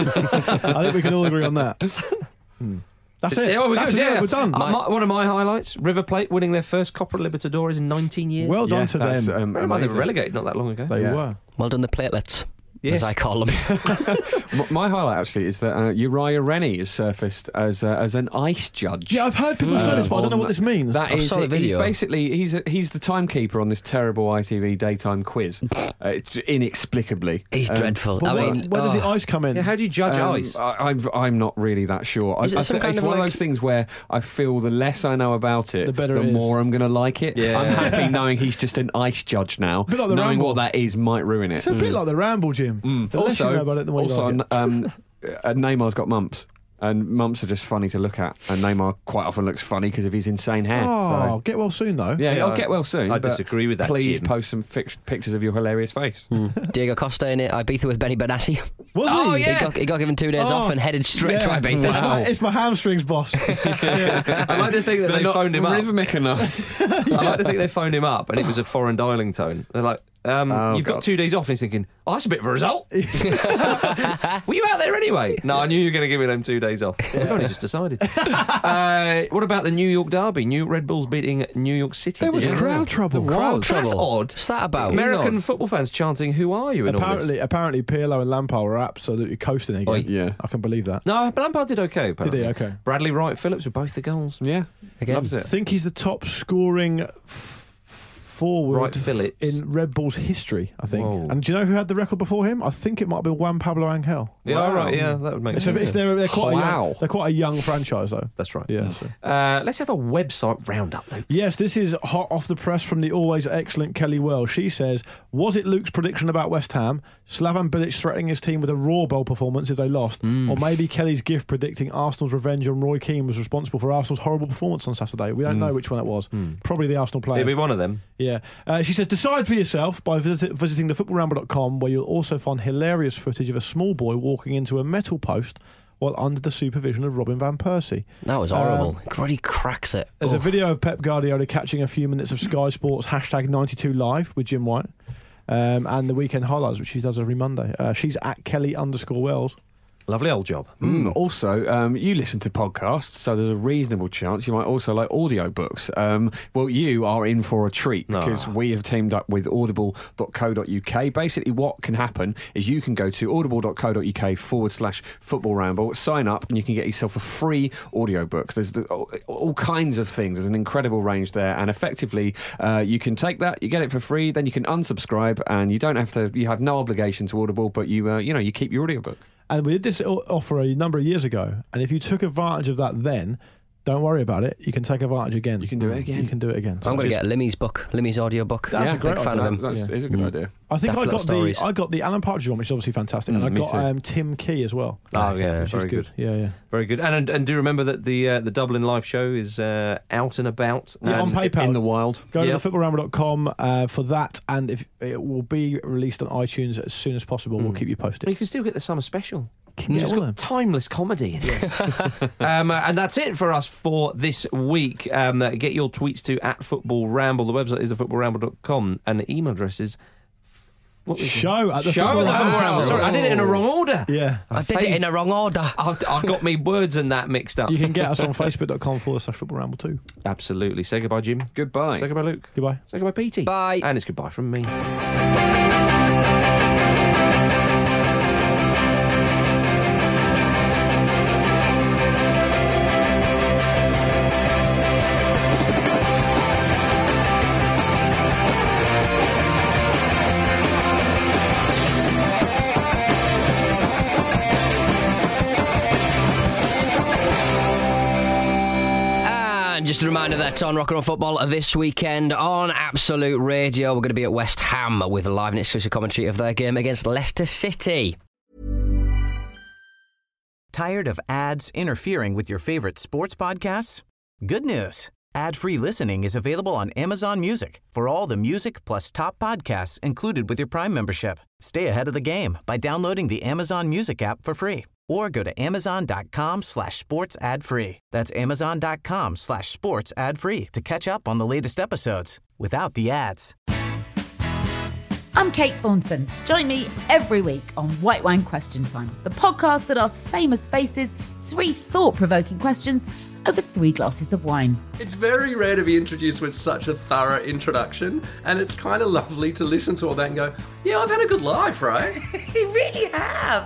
I think we can all agree on that. Hmm. That's it. Yeah, well, we're, That's good, it. yeah. We're done. Uh, my, one of my highlights: River Plate winning their first Copa Libertadores in nineteen years. Well done Yeah, to that's, them. um, Bear in mind they were amazing. relegated not that long ago. They Yeah. were. Well done, the platelets, Yes. as I call them. M- My highlight actually is that uh, Uriah Rennie has surfaced as uh, as an ice judge. Yeah, I've heard people say this, but I don't know what this means. That I is, saw the he's video. basically he's a, he's the timekeeper on this terrible I T V daytime quiz, uh, it's inexplicably. He's Um, dreadful. But I where, mean, where does the oh. ice come in? Yeah, how do you judge Um, ice? I, I've, I'm not really that sure. Is I, it I some fe- kind it's of one like- of those things where I feel the less I know about it, The better it is. more I'm going to like it. Yeah. I'm happy knowing he's just an ice judge now. Bit like the knowing Ramble. what that is might ruin it. It's a bit like the Ramble, Jim. Mm. The less you know about it, the more you also, like it. um, uh, Neymar's got mumps, and mumps are just funny to look at. And Neymar quite often looks funny because of his insane hair. Oh, so. get well soon, though. Yeah, Yeah, I'll I- get well soon. I but disagree with that, Please Jim. post some fix- pictures of your hilarious face. Diego Costa in it, Ibiza with Benny Benassi. Was he? Oh, yeah. He got, he got given two days Oh, off and headed straight yeah. to Ibiza. It's, my, it's my hamstrings, boss. I like to think that They're they not phoned him up. rhythmic enough. I like to think they phoned him up and it was a foreign dialing tone. They're like, Um, Oh, you've got God. two days off, and he's thinking, oh, that's a bit of a result. Were you out there anyway? No, I knew you were going to give me them two days off. I've only just decided. uh, what about the New York derby? New Red Bulls beating New York City. There was Yeah. crowd trouble. There Crowd was. That's trouble. odd. What's that about? American It's odd. football fans chanting, "Who are you?" in all Apparently, this. apparently, Pirlo and Lampard were absolutely coasting again. Oi. Yeah. I can believe that. No, but Lampard did okay. Apparently. Did he? Okay. Bradley Wright Phillips with both the goals. Yeah. Again. Loves I it. think he's the top scoring f- forward Wright Phillips. in Red Bull's history, I think. Whoa. And do you know who had the record before him? I think it might have been Juan Pablo Angel. Yeah, all right. Yeah, that would make It's, sense. a, it's they're, they're quite a Wow. young, they're quite a young franchise though. That's right. Yeah. so- Uh, let's have a website roundup, Luke. Yes, this is hot off the press from the always excellent Kelly Wells. She says, was it Luke's prediction about West Ham, Slaven Bilic threatening his team with a raw bowl performance if they lost, Mm. or maybe Kelly's gift predicting Arsenal's revenge on Roy Keane was responsible for Arsenal's horrible performance on Saturday? We don't Mm. know which one it was. Probably the Arsenal players. It'll be one of them. Yeah. Uh, she says, decide for yourself by visit, visiting the football ramble dot com, where you'll also find hilarious footage of a small boy walking into a metal post while under the supervision of Robin Van Persie. That was horrible. Um, he cracks it. There's Oh. a video of Pep Guardiola catching a few minutes of Sky Sports hashtag ninety-two live with Jim White, um, and the weekend highlights, which she does every Monday. Uh, she's at Kelly underscore Wells. Lovely old job. Mm. Also, um, you listen to podcasts, so there's a reasonable chance you might also like audiobooks. Um, well, you are in for a treat because Ah. we have teamed up with audible dot co dot uk. Basically, what can happen is you can go to audible dot co dot uk forward slash football ramble, sign up, and you can get yourself a free audiobook. There's the, all, all kinds of things. There's an incredible range there, and effectively, uh, you can take that, you get it for free, then you can unsubscribe, and you don't have to, you have no obligation to Audible, but you, uh, you know, you keep your audiobook. And we did this o- offer a number of years ago, and if you took advantage of that then, don't worry about it. You can take advantage again. You can do it again. You can do it again. I'm going to get Limmy's book, Limmy's audio book. That's yeah, a great big fan idea. of him. That's Yeah. it's a good Mm. idea. I think Daft I Little got Stories. the I got the Alan Partridge one, which is obviously fantastic, and Mm, I me got too. um, Tim Key as well. Oh, yeah, which very is good. good. Yeah, yeah. Very good. And and, and do remember that the uh, the Dublin live show is uh, out and about. Yeah, on and PayPal. In the wild. Go to Yeah. the football ramble dot com uh, for that, and if it will be released on iTunes as soon as possible, we'll keep you posted. You can still get the summer special. Can It's get just all got them. timeless comedy in it. um, uh, and that's it for us for this week. Um, uh, get your tweets to at Football Ramble. The website is the football ramble dot com, and the email address is what was it? Show at the Show Football at the Football Ramble. Ramble. Sorry, I did it in a wrong order. Yeah. I did it in the wrong order. I, I got me words and that mixed up. You can get us on facebook dot com forward slash football ramble too. Absolutely. Say goodbye, Jim. Goodbye. Say goodbye, Luke. Goodbye. Say goodbye, Petey. Bye. And it's goodbye from me. And just a reminder that on Rock and Roll Football this weekend on Absolute Radio, we're going to be at West Ham with a live and exclusive commentary of their game against Leicester City. Tired of ads interfering with your favorite sports podcasts? Good news. Ad-free listening is available on Amazon Music for all the music plus top podcasts included with your Prime membership. Stay ahead of the game by downloading the Amazon Music app for free or go to amazon.com slash sports ad free. That's amazon.com slash sports ad free to catch up on the latest episodes without the ads. I'm Kate Thornton. Join me every week on White Wine Question Time, the podcast that asks famous faces three thought-provoking questions over three glasses of wine. It's very rare to be introduced with such a thorough introduction, and it's kind of lovely to listen to all that and go, yeah, I've had a good life, right? You really have.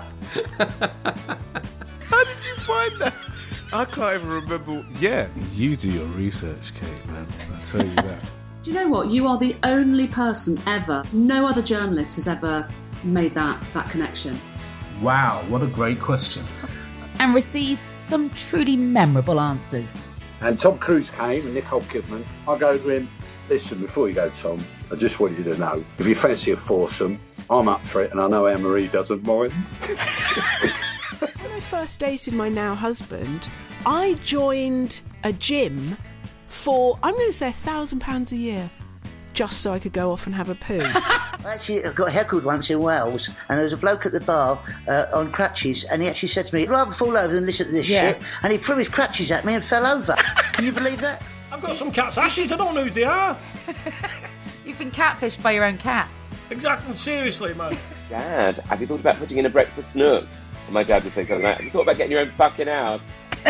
How did you find that? I can't even remember. Yeah, you do your research, Kate, man. I tell you that. Do you know what? You are the only person ever, no other journalist has ever made that, that connection. Wow, what a great question. And receives some truly memorable answers. And Tom Cruise came and Nicole Kidman. I go to him, listen, before you go, Tom, I just want you to know, if you fancy a foursome, I'm up for it, and I know Anne-Marie doesn't mind. When I first dated my now husband, I joined a gym for, I'm going to say, a thousand pounds a year, just so I could go off and have a poo. I actually got heckled once in Wales, and there was a bloke at the bar uh, on crutches, and he actually said to me, "I'd rather fall over than listen to this Yeah. shit," and he threw his crutches at me and fell over. Can you believe that? I've got some cat's ashes, I don't know who they are. You've been catfished by your own cat. Exactly, seriously, man. Dad, have you thought about putting in a breakfast nook? And my dad would say something like, have you thought about getting your own fucking house?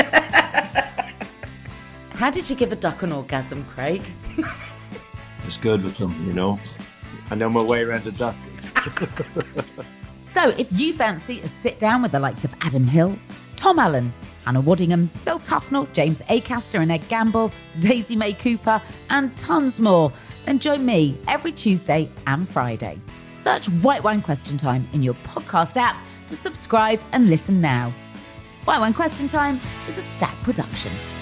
How did you give a duck an orgasm, Craig? Just good with them, you know. I know my way around a duck. So if you fancy a sit down with the likes of Adam Hills, Tom Allen, Hannah Waddingham, Phil Tufnell, James Acaster and Ed Gamble, Daisy May Cooper, and tons more, then join me every Tuesday and Friday. Search White Wine Question Time in your podcast app to subscribe and listen now. White Wine Question Time is a Stack production.